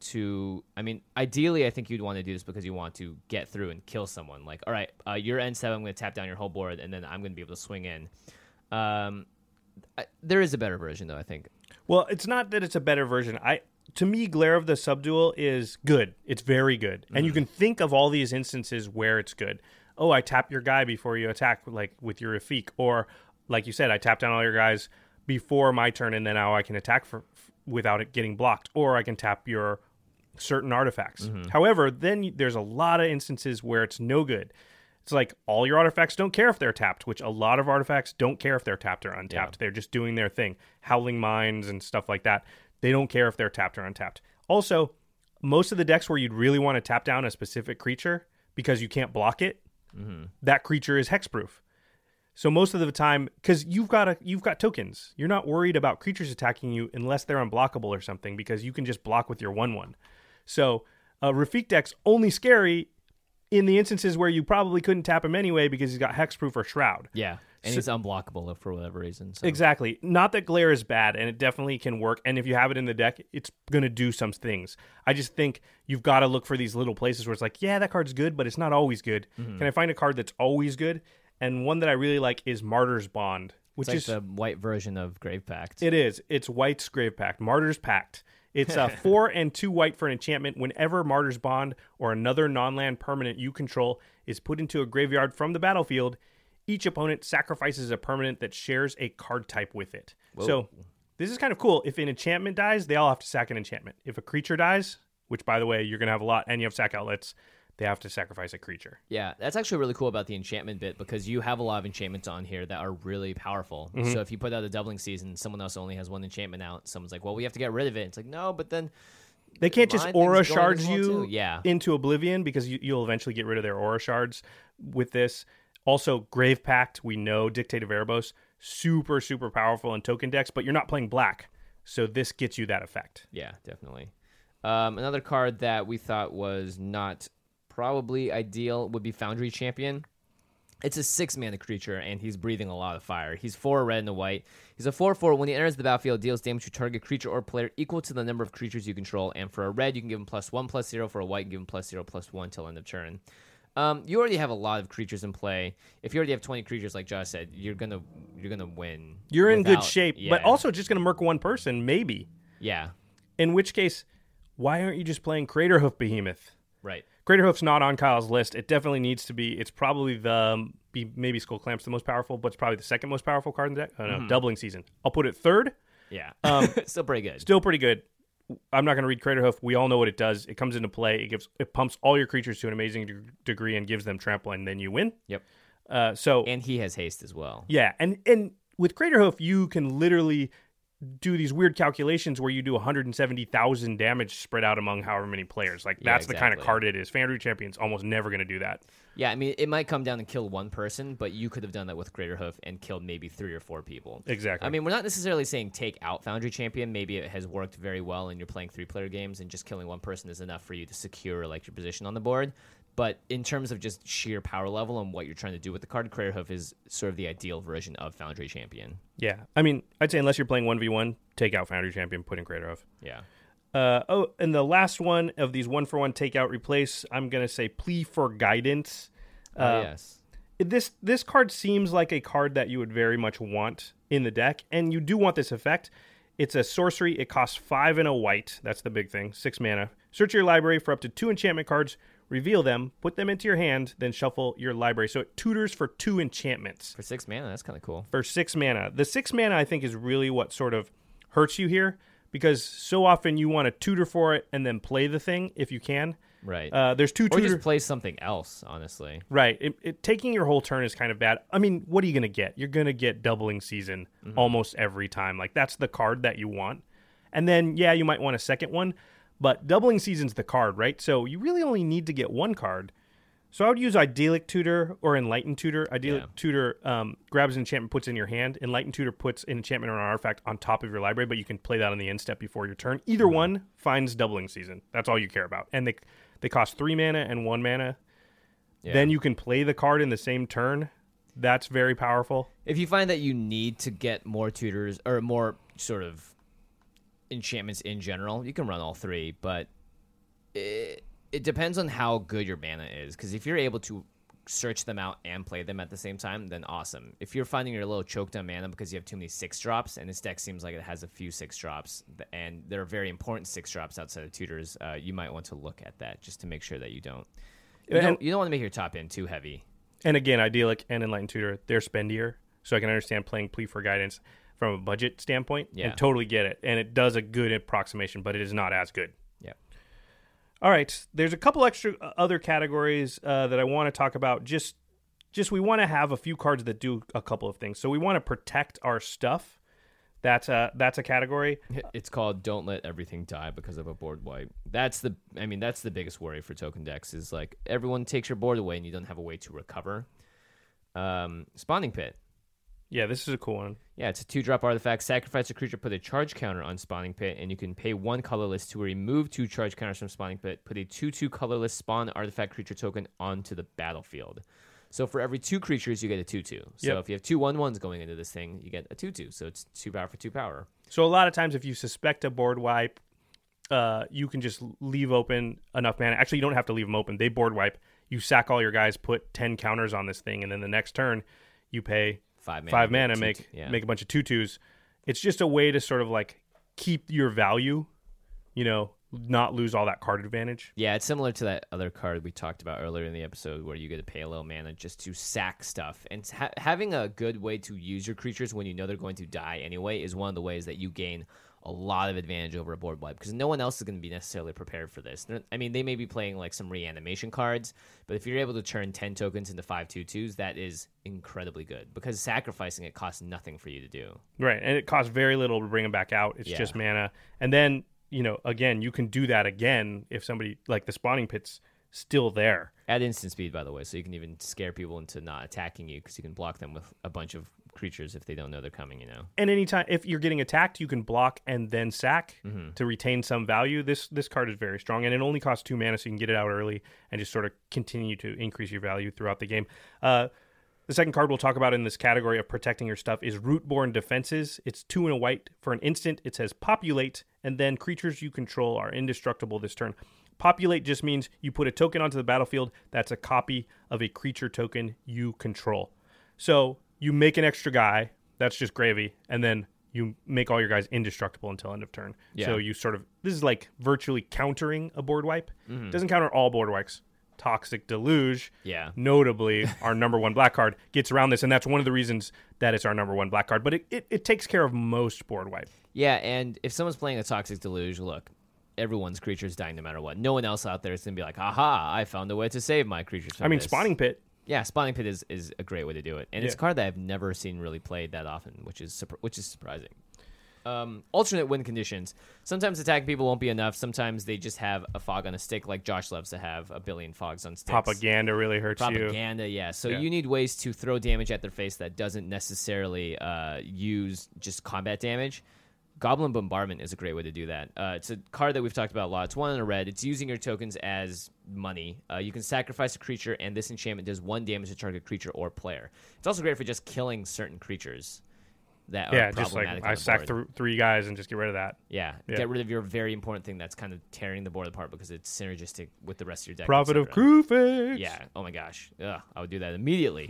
ideally, I think you'd want to do this because you want to get through and kill someone. Like, all right, you're N7, I'm going to tap down your whole board, and then I'm going to be able to swing in. There is a better version, though, I think. Well, it's not that it's a better version. To me, Glare of the Subdual is good. It's very good. Mm-hmm. And you can think of all these instances where it's good. Oh, I tap your guy before you attack, like with your Rafik. Or, like you said, I tap down all your guys before my turn, and then now I can attack without it getting blocked. Or I can tap your certain artifacts. However, then there's a lot of instances where it's no good. It's like all your artifacts don't care if they're tapped, which a lot of artifacts don't care if they're tapped or untapped. They're just doing their thing. Howling Mines and stuff like that. They don't care if they're tapped or untapped. Also, most of the decks where you'd really want to tap down a specific creature because you can't block it, that creature is hexproof. So most of the time, because you've got tokens, you're not worried about creatures attacking you unless they're unblockable or something, because you can just block with your 1/1. So Rafik deck's only scary in the instances where you probably couldn't tap him anyway because he's got hexproof or shroud. Yeah, and he's unblockable for whatever reason. So. Exactly. Not that Glare is bad, and it definitely can work. And if you have it in the deck, it's going to do some things. I just think you've got to look for these little places where it's like, yeah, that card's good, but it's not always good. Can I find a card that's always good? And one that I really like is Martyr's Bond, which it's like the white version of Grave Pact. It is. It's White's Grave Pact, Martyr's Pact. It's 4 and 2 white for an enchantment. Whenever Martyr's Bond or another non-land permanent you control is put into a graveyard from the battlefield, each opponent sacrifices a permanent that shares a card type with it. Whoa. So this is kind of cool. If an enchantment dies, they all have to sack an enchantment. If a creature dies, which, by the way, you're going to have a lot, and you have sack outlets, they have to sacrifice a creature. Yeah, that's actually really cool about the enchantment bit, because you have a lot of enchantments on here that are really powerful. So if you put out a doubling season, someone else only has one enchantment out, someone's like, well, we have to get rid of it. It's like, no, but then they can't just aura shards you yeah. into oblivion, because you'll eventually get rid of their aura shards with this. Also, Grave Pact, we know, Dictate of Erebos, super, super powerful in token decks, but you're not playing black, so this gets you that effect. Yeah, definitely. Another card that we thought was not probably ideal would be Foundry Champion. It's a 6-mana creature, and he's breathing a lot of fire. He's 4 red and a white. He's a 4/4. When he enters the battlefield, deals damage to target creature or player equal to the number of creatures you control. And for a red, you can give him +1/+0. For a white, you can give him +0/+1 till end of turn. You already have a lot of creatures in play. If you already have 20 creatures, like Josh said, you're gonna win. You're in good shape, but also just gonna murk one person, maybe. Yeah. In which case, why aren't you just playing Craterhoof Behemoth? Right. Craterhoof's not on Kyle's list. It definitely needs to be. It's probably maybe Skullclamp's the most powerful, but it's probably the second most powerful card in the deck. I don't know, Doubling Season. I'll put it third. Yeah. Still pretty good. Still pretty good. I'm not going to read Craterhoof. We all know what it does. It comes into play. It pumps all your creatures to an amazing degree and gives them trample, and then you win. Yep. And he has haste as well. Yeah, and with Craterhoof, you can literally do these weird calculations where you do 170,000 damage spread out among however many players. Like, that's the kind of card it is. Foundry Champion's almost never going to do that. Yeah, I mean, it might come down and kill one person, but you could have done that with Craterhoof and killed maybe 3 or 4 people. Exactly. I mean, we're not necessarily saying take out Foundry Champion. Maybe it has worked very well and you're playing 3-player games and just killing one person is enough for you to secure like your position on the board. But in terms of just sheer power level and what you're trying to do with the card, Craterhoof is sort of the ideal version of Foundry Champion. Yeah. I mean, I'd say unless you're playing 1v1, take out Foundry Champion, put in Craterhoof. Yeah. And the last one of these 1-for-1 take out replace, I'm going to say Plea for Guidance. Yes. This card seems like a card that you would very much want in the deck, and you do want this effect. It's a sorcery. It costs 5 and a white. That's the big thing. 6 mana. Search your library for up to 2 enchantment cards. Reveal them, put them into your hand, then shuffle your library. So it tutors for 2 enchantments. For 6 mana, that's kind of cool. For 6 mana. The 6 mana, I think, is really what sort of hurts you here, because so often you want to tutor for it and then play the thing if you can. Right. There's 2 Or just play something else, honestly. Right. Taking your whole turn is kind of bad. I mean, what are you going to get? You're going to get Doubling Season almost every time. Like, that's the card that you want. And then, yeah, you might want a second one. But Doubling Season's the card, right? So you really only need to get one card. So I would use Idyllic Tutor or Enlightened Tutor. Idyllic Tutor grabs an enchantment, puts it in your hand. Enlightened Tutor puts an enchantment or an artifact on top of your library, but you can play that on the end step before your turn. Either one finds Doubling Season. That's all you care about. And they cost 3 mana and 1 mana. Yeah. Then you can play the card in the same turn. That's very powerful. If you find that you need to get more tutors or more sort of enchantments in general, you can run all 3, but it depends on how good your mana is, because if you're able to search them out and play them at the same time, then awesome. If you're finding you're a little choked on mana because you have too many 6-drops, and this deck seems like it has a few 6-drops, and they're very important 6-drops outside of tutors, you might want to look at that just to make sure that you don't want to make your top end too heavy. And again, Idyllic and Enlightened Tutor, they're spendier, so I can understand playing Plea for Guidance from a budget standpoint, and totally get it. And it does a good approximation, but it is not as good. Yeah. All right, there's a couple extra other categories that I want to talk about. Just we want to have a few cards that do a couple of things. So we want to protect our stuff. That's a category. It's called "Don't Let Everything Die" because of a board wipe. That's the biggest worry for token decks is like everyone takes your board away and you don't have a way to recover. Spawning Pit. Yeah, this is a cool one. Yeah, it's a 2-drop artifact. Sacrifice a creature, put a charge counter on Spawning Pit, and you can pay 1 colorless to remove 2 charge counters from Spawning Pit. Put a 2/2 colorless spawn artifact creature token onto the battlefield. So for every 2 creatures, you get a 2/2. So if you have 2 1/1s going into this thing, you get a 2/2. So it's 2 power for 2 power. So a lot of times if you suspect a board wipe, you can just leave open enough mana. Actually, you don't have to leave them open. They board wipe. You sack all your guys, put 10 counters on this thing, and then the next turn, you pay 5 mana, make a bunch of 2/2s. It's just a way to sort of like keep your value, not lose all that card advantage. Yeah, it's similar to that other card we talked about earlier in the episode where you get to pay a little mana just to sack stuff. And having a good way to use your creatures when you know they're going to die anyway is one of the ways that you gain a lot of advantage over a board wipe because no one else is going to be necessarily prepared for this. I mean, they may be playing like some reanimation cards, but if you're able to turn 10 tokens into 5 2/2s, that is incredibly good because sacrificing it costs nothing for you to do. Right, and it costs very little to bring them back out. It's just mana. And then, again, you can do that again if somebody, like the Spawning Pit's still there. At instant speed, by the way, so you can even scare people into not attacking you because you can block them with a bunch of creatures if they don't know they're coming, And anytime, if you're getting attacked, you can block and then sack to retain some value. This card is very strong, and it only costs 2 mana, so you can get it out early and just sort of continue to increase your value throughout the game. The second card we'll talk about in this category of protecting your stuff is Rootborn Defenses. It's 2 and a white. For an instant, it says Populate, and then creatures you control are indestructible this turn. Populate just means you put a token onto the battlefield that's a copy of a creature token you control. So you make an extra guy, that's just gravy, and then you make all your guys indestructible until end of turn. Yeah. So you sort of, this is like virtually countering a board wipe. Doesn't counter all board wipes. Toxic Deluge, notably our number 1 black card, gets around this, and that's one of the reasons that it's our number 1 black card. But it takes care of most board wipe. Yeah, and if someone's playing a Toxic Deluge, look, everyone's creature is dying no matter what. No one else out there is going to be like, aha, I found a way to save my creatures from this. Spawning Pit. Yeah, Spawning Pit is a great way to do it. And it's a card that I've never seen really played that often, which is surprising. Alternate win conditions. Sometimes attacking people won't be enough. Sometimes they just have a fog on a stick, like Josh loves to have a billion fogs on sticks. Propaganda really hurts you. Propaganda, yeah. So you need ways to throw damage at their face that doesn't necessarily use just combat damage. Goblin Bombardment is a great way to do that. It's a card that we've talked about a lot. It's 1 and a red. It's using your tokens as money. You can sacrifice a creature, and this enchantment does 1 damage to target creature or player. It's also great for just killing certain creatures that are problematic. Just like I sack 3 guys and just get rid of that. Yeah, get rid of your very important thing that's kind of tearing the board apart because it's synergistic with the rest of your deck. Prophet of Kruphix. Yeah. Oh my gosh. Ugh, I would do that immediately.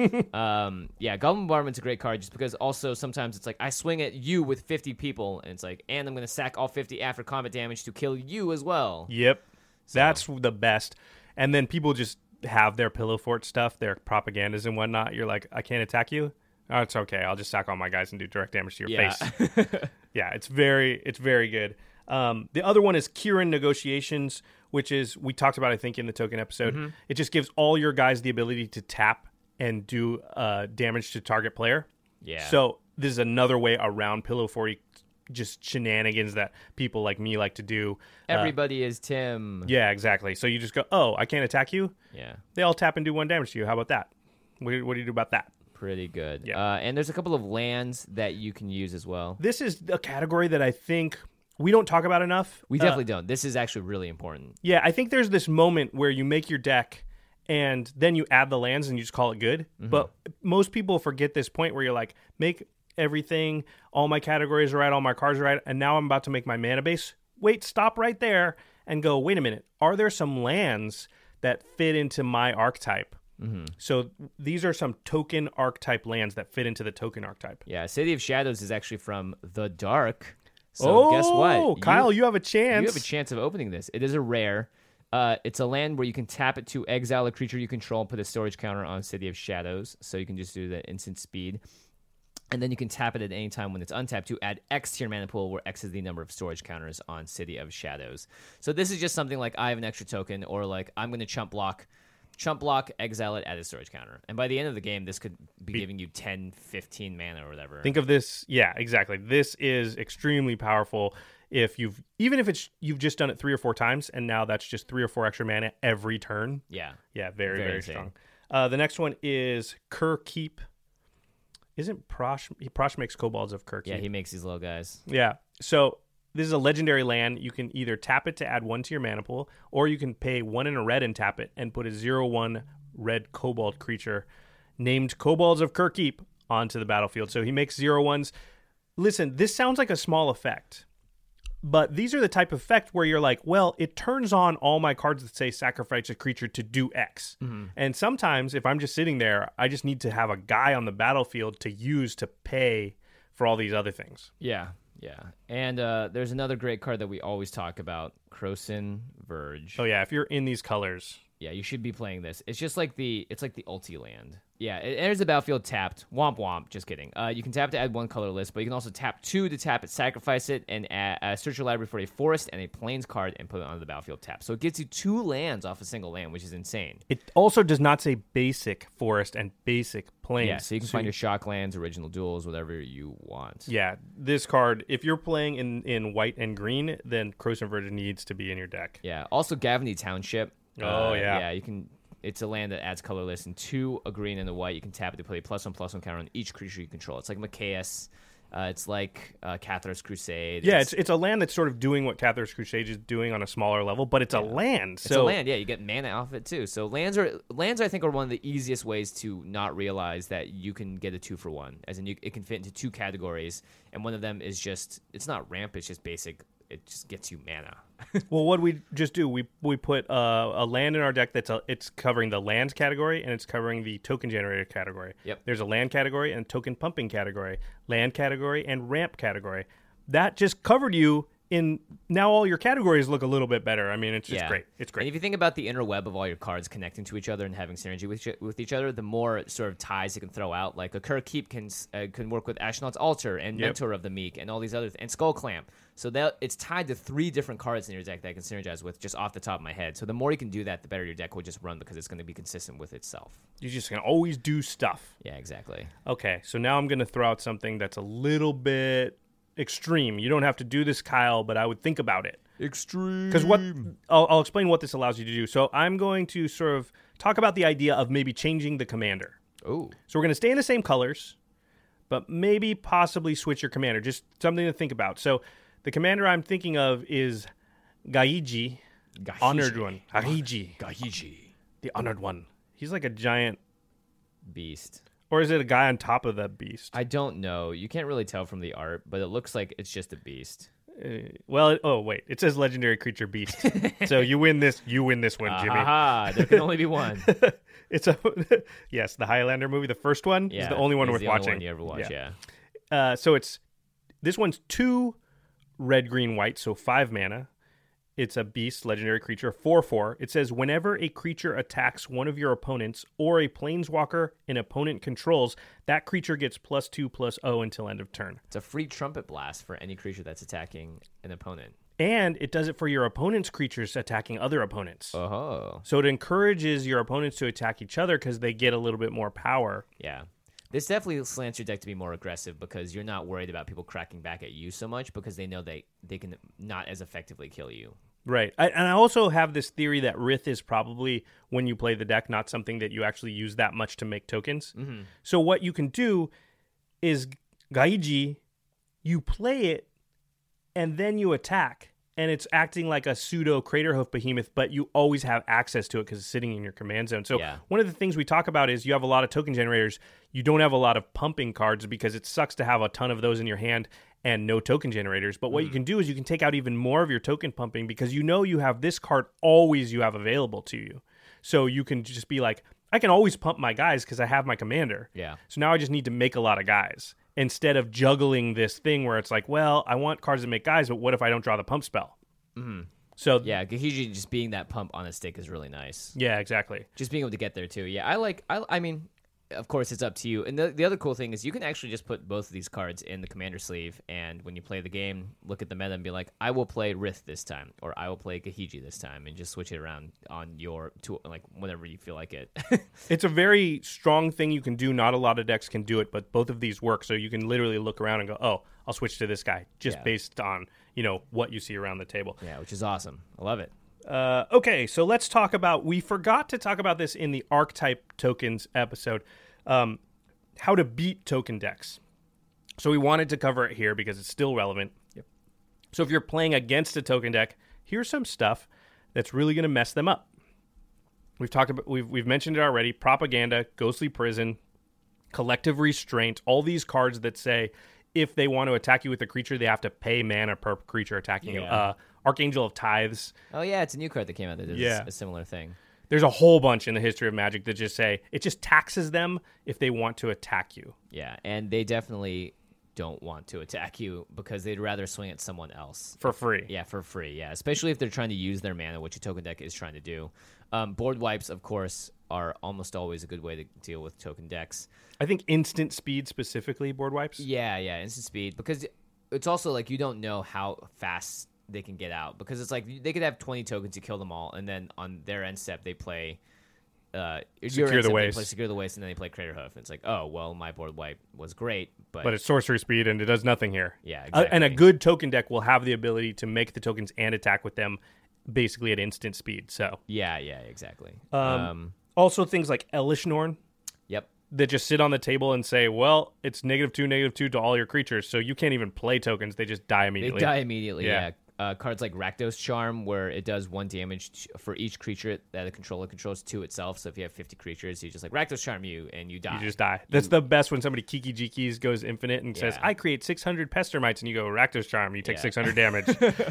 Goblin Bombardment's a great card just because also sometimes it's like I swing at you with 50 people and it's like, and I'm going to sack all 50 after combat damage to kill you as well. Yep. So. That's the best. And then people just have their pillow fort stuff, their propagandas and whatnot. You're like, I can't attack you. Oh, it's okay. I'll just sack all my guys and do direct damage to your face. Yeah, it's very good. The other one is Kirin Negotiations, which is, we talked about, I think, in the token episode. It just gives all your guys the ability to tap and do damage to target player. Yeah. So this is another way around pillow fort, just shenanigans that people like me like to do. Everybody is Tim. Yeah, exactly. So you just go, oh, I can't attack you? Yeah. They all tap and do 1 damage to you. How about that? What do you do about that? Pretty good. Yeah. And there's a couple of lands that you can use as well. This is a category that I think we don't talk about enough. We definitely don't. This is actually really important. Yeah, I think there's this moment where you make your deck and then you add the lands and you just call it good. But most people forget this point where you're like, make everything, all my categories are right, all my cards are right, and now I'm about to make my mana base. Wait, stop right there and go, wait a minute. Are there some lands that fit into my archetype? So these are some token archetype lands that fit into the token archetype. Yeah, City of Shadows is actually from The Dark. So guess what? Kyle, you have a chance. You have a chance of opening this. It is a rare. It's a land where you can tap it to exile a creature you control and put a storage counter on City of Shadows. So you can just do that instant speed. And then you can tap it at any time when it's untapped to add X to your mana pool, where X is the number of storage counters on City of Shadows. So this is just something like I have an extra token, or like I'm going to chump block, exile it, add a storage counter. And by the end of the game, this could be giving you 10, 15 mana or whatever. Think of this. Yeah, exactly. This is extremely powerful. If you've just done it 3 or 4 times, and now that's just 3 or 4 extra mana every turn. Yeah. Yeah, very, very insane. strong. The next one is Ker Keep. Isn't Prosh makes kobolds of Ker Keep? Yeah, he makes these little guys. Yeah. So this is a legendary land. You can either tap it to add 1 to your mana pool, or you can pay 1 and a red and tap it and put a 0/1 red kobold creature named Kobolds of Ker Keep onto the battlefield. So he makes 0/1s. Listen, this sounds like a small effect, but these are the type of effect where you're like, well, it turns on all my cards that say sacrifice a creature to do X. Mm-hmm. And sometimes if I'm just sitting there, I just need to have a guy on the battlefield to use to pay for all these other things. Yeah. And there's another great card that we always talk about, Krosan Verge. Oh, yeah. If you're in these colors. Yeah, you should be playing this. It's just like the ulti land. Yeah, it enters the battlefield tapped. Womp womp. Just kidding. You can tap to add 1 colorless, but you can also tap 2 to tap it, sacrifice it, and search your library for a forest and a plains card and put it onto the battlefield tap. So it gets you 2 lands off a single land, which is insane. It also does not say basic forest and basic plains. Yeah, so you can find your shock lands, original duels, whatever you want. Yeah, this card, if you're playing in white and green, then Krosan Verge needs to be in your deck. Yeah, also Gavany Township. Oh, yeah. Yeah, you can. It's a land that adds colorless and 2, a green and a white. You can tap it to play +1/+1 counter on each creature you control. It's like Mikaeus. It's like Cathar's Crusade. Yeah, it's a land that's sort of doing what Cathar's Crusade is doing on a smaller level, but it's a land. So it's a land, yeah. You get mana off it too. So lands I think are one of the easiest ways to not realize that you can get a 2-for-1. As in, it can fit into 2 categories, and one of them is just, it's not ramp, it's just basic. It just gets you mana. Well, what we just do, we put a land in our deck it's covering the land category and it's covering the token generator category. Yep. There's a land category and token pumping category, land category and ramp category. That just covered you in. Now all your categories look a little bit better. I mean, it's just great. It's great. And if you think about the inner web of all your cards connecting to each other and having synergy with each other, the more sort of ties you can throw out. Like a Ker Keep can work with Ashnod's Altar and Mentor of the Meek and all these other and Skull Clamp. So that it's tied to 3 different cards in your deck that I can synergize with just off the top of my head. So the more you can do that, the better your deck will just run because it's going to be consistent with itself. You're just going to always do stuff. Yeah, exactly. Okay, so now I'm going to throw out something that's a little bit extreme. You don't have to do this, Kyle, but I would think about it. Extreme. Because I'll explain what this allows you to do. So I'm going to sort of talk about the idea of maybe changing the commander. Oh. So we're going to stay in the same colors, but maybe possibly switch your commander. Just something to think about. So the commander I'm thinking of is Gaiji. Honored one. Gaiji. The honored one. He's like a giant beast. Or is it a guy on top of that beast? I don't know. You can't really tell from the art, but it looks like it's just a beast. Wait. It says legendary creature beast. So you win this one, Jimmy. There can only be one. It's yes, the Highlander movie, the first one is the only one worth watching. Only one you ever watch, So this one's 2 red, green, white, so 5 mana. It's a beast, legendary creature, 4/4. It says whenever a creature attacks one of your opponents or a planeswalker an opponent controls, that creature gets +2/+0 until end of turn. It's a free trumpet blast for any creature that's attacking an opponent. And it does it for your opponent's creatures attacking other opponents. Oh. So it encourages your opponents to attack each other because they get a little bit more power. Yeah. This definitely slants your deck to be more aggressive because you're not worried about people cracking back at you so much because they know they can not as effectively kill you. Right. And I also have this theory that Rith is probably, when you play the deck, not something that you actually use that much to make tokens. Mm-hmm. So what you can do is Gaiji, you play it, and then you attack. And it's acting like a pseudo Craterhoof behemoth, but you always have access to it because it's sitting in your command zone. So one of the things we talk about is you have a lot of token generators. You don't have a lot of pumping cards because it sucks to have a ton of those in your hand and no token generators. But what you can do is you can take out even more of your token pumping because you know you have this card always you have available to you. So you can just be like, I can always pump my guys because I have my commander. Yeah. So now I just need to make a lot of guys. Instead of juggling this thing where it's like, well, I want cards to make guys, but what if I don't draw the pump spell? Mm-hmm. So yeah, Gaiji just being that pump on a stick is really nice. Yeah, exactly. Just being able to get there too. Yeah, I mean, of course, it's up to you. And the other cool thing is you can actually just put both of these cards in the commander sleeve, and when you play the game, look at the meta and be like, I will play Rith this time, or I will play Gahiji this time, and just switch it around on your tool, like whenever you feel like it. It's a very strong thing you can do. Not a lot of decks can do it, but both of these work. So you can literally look around and go, oh, I'll switch to this guy just based on, what you see around the table. Yeah, which is awesome. I love it. Okay, so let's talk about, we forgot to talk about this in the archetype tokens episode, how to beat token decks. So we wanted to cover it here because it's still relevant. Yep. So if you're playing against a token deck, here's some stuff that's really going to mess them up. We've mentioned it already: Propaganda, Ghostly Prison, Collective Restraint, all these cards that say if they want to attack you with a creature, they have to pay mana per creature attacking you. Archangel of Tithes. Oh, yeah, it's a new card that came out that does a similar thing. There's a whole bunch in the history of Magic that just say it just taxes them if they want to attack you. Yeah, and they definitely don't want to attack you because they'd rather swing at someone else. For free. Yeah, for free, yeah. Especially if they're trying to use their mana, which a token deck is trying to do. Board wipes, of course, are almost always a good way to deal with token decks. I think instant speed specifically, board wipes. Yeah, instant speed. Because it's also like you don't know how fast they can get out, because it's like they could have 20 tokens to kill them all, and then on their end step they play Secure the Waste. They play Secure the Waste, and then they play Crater Hoof. It's like, oh well, my board wipe was great, but it's sorcery speed and it does nothing here. Yeah, exactly. And a good token deck will have the ability to make the tokens and attack with them basically at instant speed. So yeah, exactly. Also things like Elish Norn. Yep. That just sit on the table and say, well, it's -2/-2 to all your creatures, so you can't even play tokens. They just die immediately. They die immediately, yeah. Cards like Rakdos Charm, where it does 1 damage for each creature that a controller controls to itself. So if you have 50 creatures, you just like Rakdos Charm you, and you die. You just die. That's the best when somebody Kiki Jikis goes infinite and says, I create 600 Pester Mites, and you go Rakdos Charm, you take 600 damage.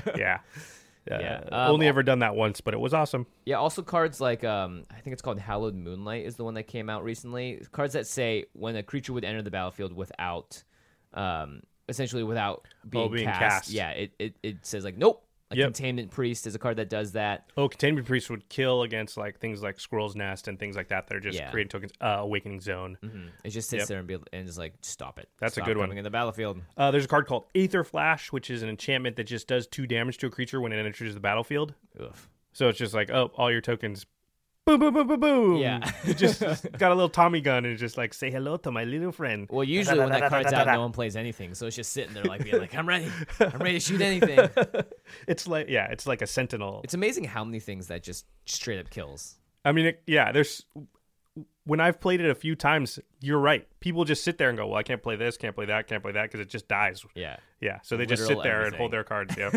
Only ever done that once, but it was awesome. Yeah, also cards like, I think it's called Hallowed Moonlight is the one that came out recently. Cards that say when a creature would enter the battlefield without... essentially without being cast. Yeah, it says like, nope. Containment Priest is a card that does that. Oh, Containment Priest would kill against like things like Squirrel's Nest and things like that that are just creating tokens. Awakening Zone. Mm-hmm. It just sits there and just like, stop it. That's Stop a good one. Coming in the battlefield. There's a card called Aether Flash, which is an enchantment that just does 2 damage to a creature when it enters the battlefield. Oof. So it's just like, oh, all your tokens... Boom, boom, boom, boom, boom. Yeah. You just got a little Tommy gun and just like, say hello to my little friend. Well, usually when that card's out, no one plays anything. So it's just sitting there like being like, I'm ready. I'm ready to shoot anything. It's like a sentinel. It's amazing how many things that just straight up kills. I mean, there's... When I've played it a few times, you're right. People just sit there and go, well, I can't play this, can't play that, because it just dies. Yeah. Yeah, so they just sit there and hold their cards. Yeah.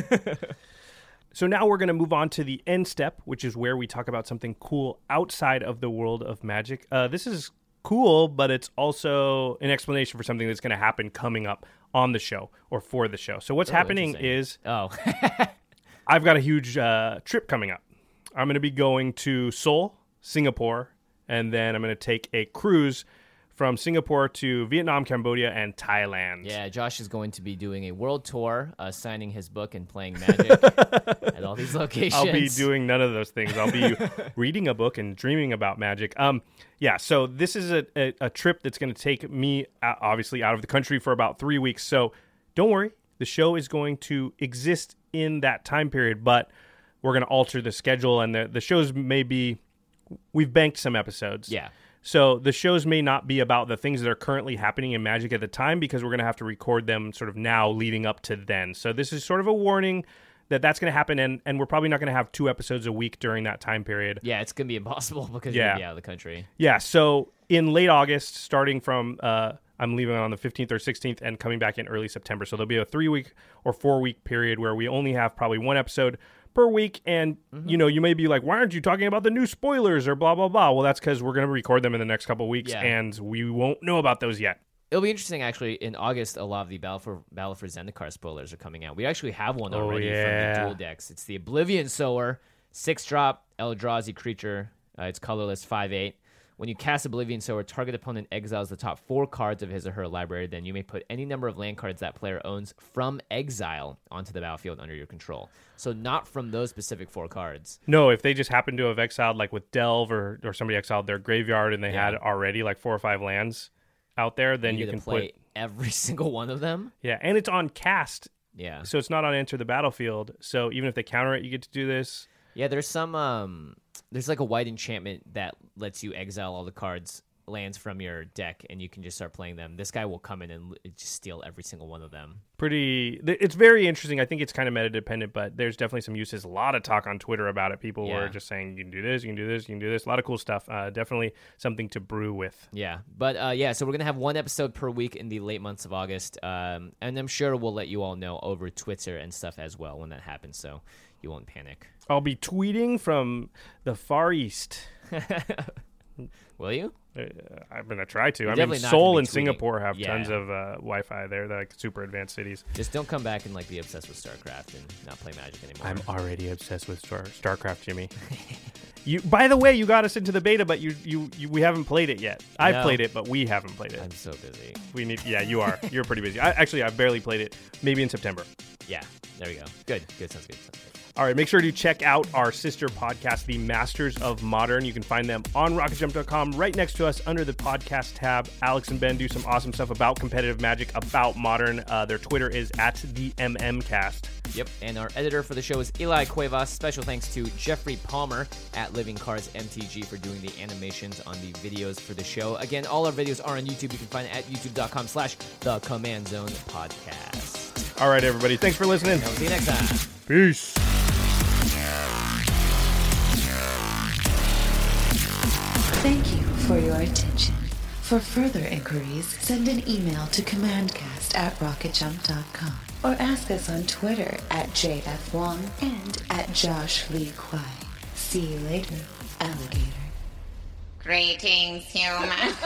So now we're going to move on to the end step, which is where we talk about something cool outside of the world of Magic. This is cool, but it's also an explanation for something that's going to happen coming up on the show or for the show. So what's happening is I've got a huge trip coming up. I'm going to be going to Seoul, Singapore, and then I'm going to take a cruise from Singapore to Vietnam, Cambodia, and Thailand. Yeah, Josh is going to be doing a world tour, signing his book and playing Magic at all these locations. I'll be doing none of those things. I'll be reading a book and dreaming about Magic. So this is a trip that's going to take me, obviously, out of the country for about 3 weeks. So don't worry. The show is going to exist in that time period, but we're going to alter the schedule, and the shows may be... We've banked some episodes. Yeah. So the shows may not be about the things that are currently happening in Magic at the time, because we're going to have to record them sort of now leading up to then. So this is sort of a warning that that's going to happen, and we're probably not going to have 2 episodes a week during that time period. Yeah, it's going to be impossible because you're going to be out of the country. Yeah, so in late August, starting from... I'm leaving on the 15th or 16th and coming back in early September. So there'll be a 3-week or 4-week period where we only have probably 1 episode per week. And, you may be like, why aren't you talking about the new spoilers or blah, blah, blah? Well, that's because we're going to record them in the next couple of weeks, and we won't know about those yet. It'll be interesting, actually. In August, a lot of the Battle for Zendikar spoilers are coming out. We actually have one already from the dual decks. It's the Oblivion Sower, 6-drop Eldrazi creature. It's colorless, 5/8. When you cast Oblivion Sower, target opponent exiles the top 4 cards of his or her library. Then you may put any number of land cards that player owns from exile onto the battlefield under your control. So not from those specific 4 cards. No, if they just happen to have exiled, like with Delve or somebody exiled their graveyard and they had already like 4 or 5 lands out there, then you can play every single one of them. Yeah, and it's on cast. Yeah. So it's not on enter the battlefield. So even if they counter it, you get to do this. Yeah, there's some there's like a white enchantment that lets you exile all the lands from your deck, and you can just start playing them. This guy will come in and just steal every single one of them. It's very interesting. I think it's kind of meta dependent, but there's definitely some uses. A lot of talk on Twitter about it. People were just saying, you can do this, you can do this, you can do this. A lot of cool stuff. Definitely something to brew with. Yeah, but so we're going to have 1 episode per week in the late months of August, and I'm sure we'll let you all know over Twitter and stuff as well when that happens, so you won't panic. I'll be tweeting from the Far East. Will you? I'm going to try to. You're Seoul and Singapore have tons of Wi-Fi. They're like super advanced cities. Just don't come back and be obsessed with StarCraft and not play Magic anymore. I'm already obsessed with StarCraft, Jimmy. By the way, you got us into the beta, but we haven't played it yet. I've played it, but we haven't played it. I'm so busy. You are. You're pretty busy. I've barely played it. Maybe in September. Yeah, there we go. Good. Sounds good. All right, make sure to check out our sister podcast, The Masters of Modern. You can find them on rocketjump.com right next to us under the podcast tab. Alex and Ben do some awesome stuff about competitive Magic, about Modern. Their Twitter is @TheMMcast. Yep, and our editor for the show is Eli Cuevas. Special thanks to Jeffrey Palmer at Living Cards MTG for doing the animations on the videos for the show. Again, all our videos are on YouTube. You can find it at youtube.com/The Command Zone Podcast. All right, everybody. Thanks for listening. And we'll see you next time. Peace. Thank you for your attention. For further inquiries, send an email to commandcast@rocketjump.com or ask us on Twitter @JFWong and @JoshLeeQuai. See you later, alligator. Greetings, humans.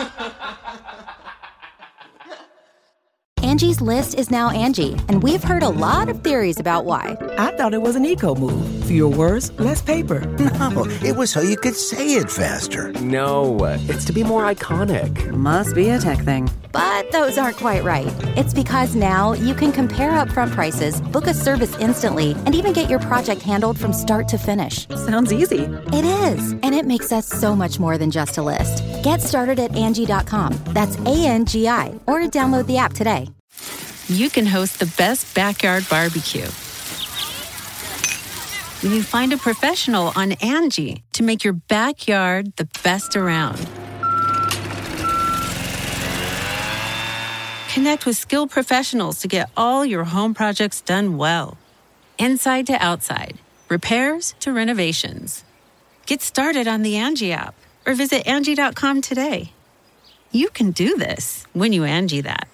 Angie's List is now Angie, and we've heard a lot of theories about why. I thought it was an eco move. Fewer words, less paper. No, it was so you could say it faster. No, it's to be more iconic. Must be a tech thing. But those aren't quite right. It's because now you can compare upfront prices, book a service instantly, and even get your project handled from start to finish. Sounds easy. It is, and it makes us so much more than just a list. Get started at Angie.com. That's ANGI, or download the app today. You can host the best backyard barbecue when you find a professional on Angie to make your backyard the best around. Connect with skilled professionals to get all your home projects done well. Inside to outside, repairs to renovations. Get started on the Angie app or visit Angie.com today. You can do this when you Angie that.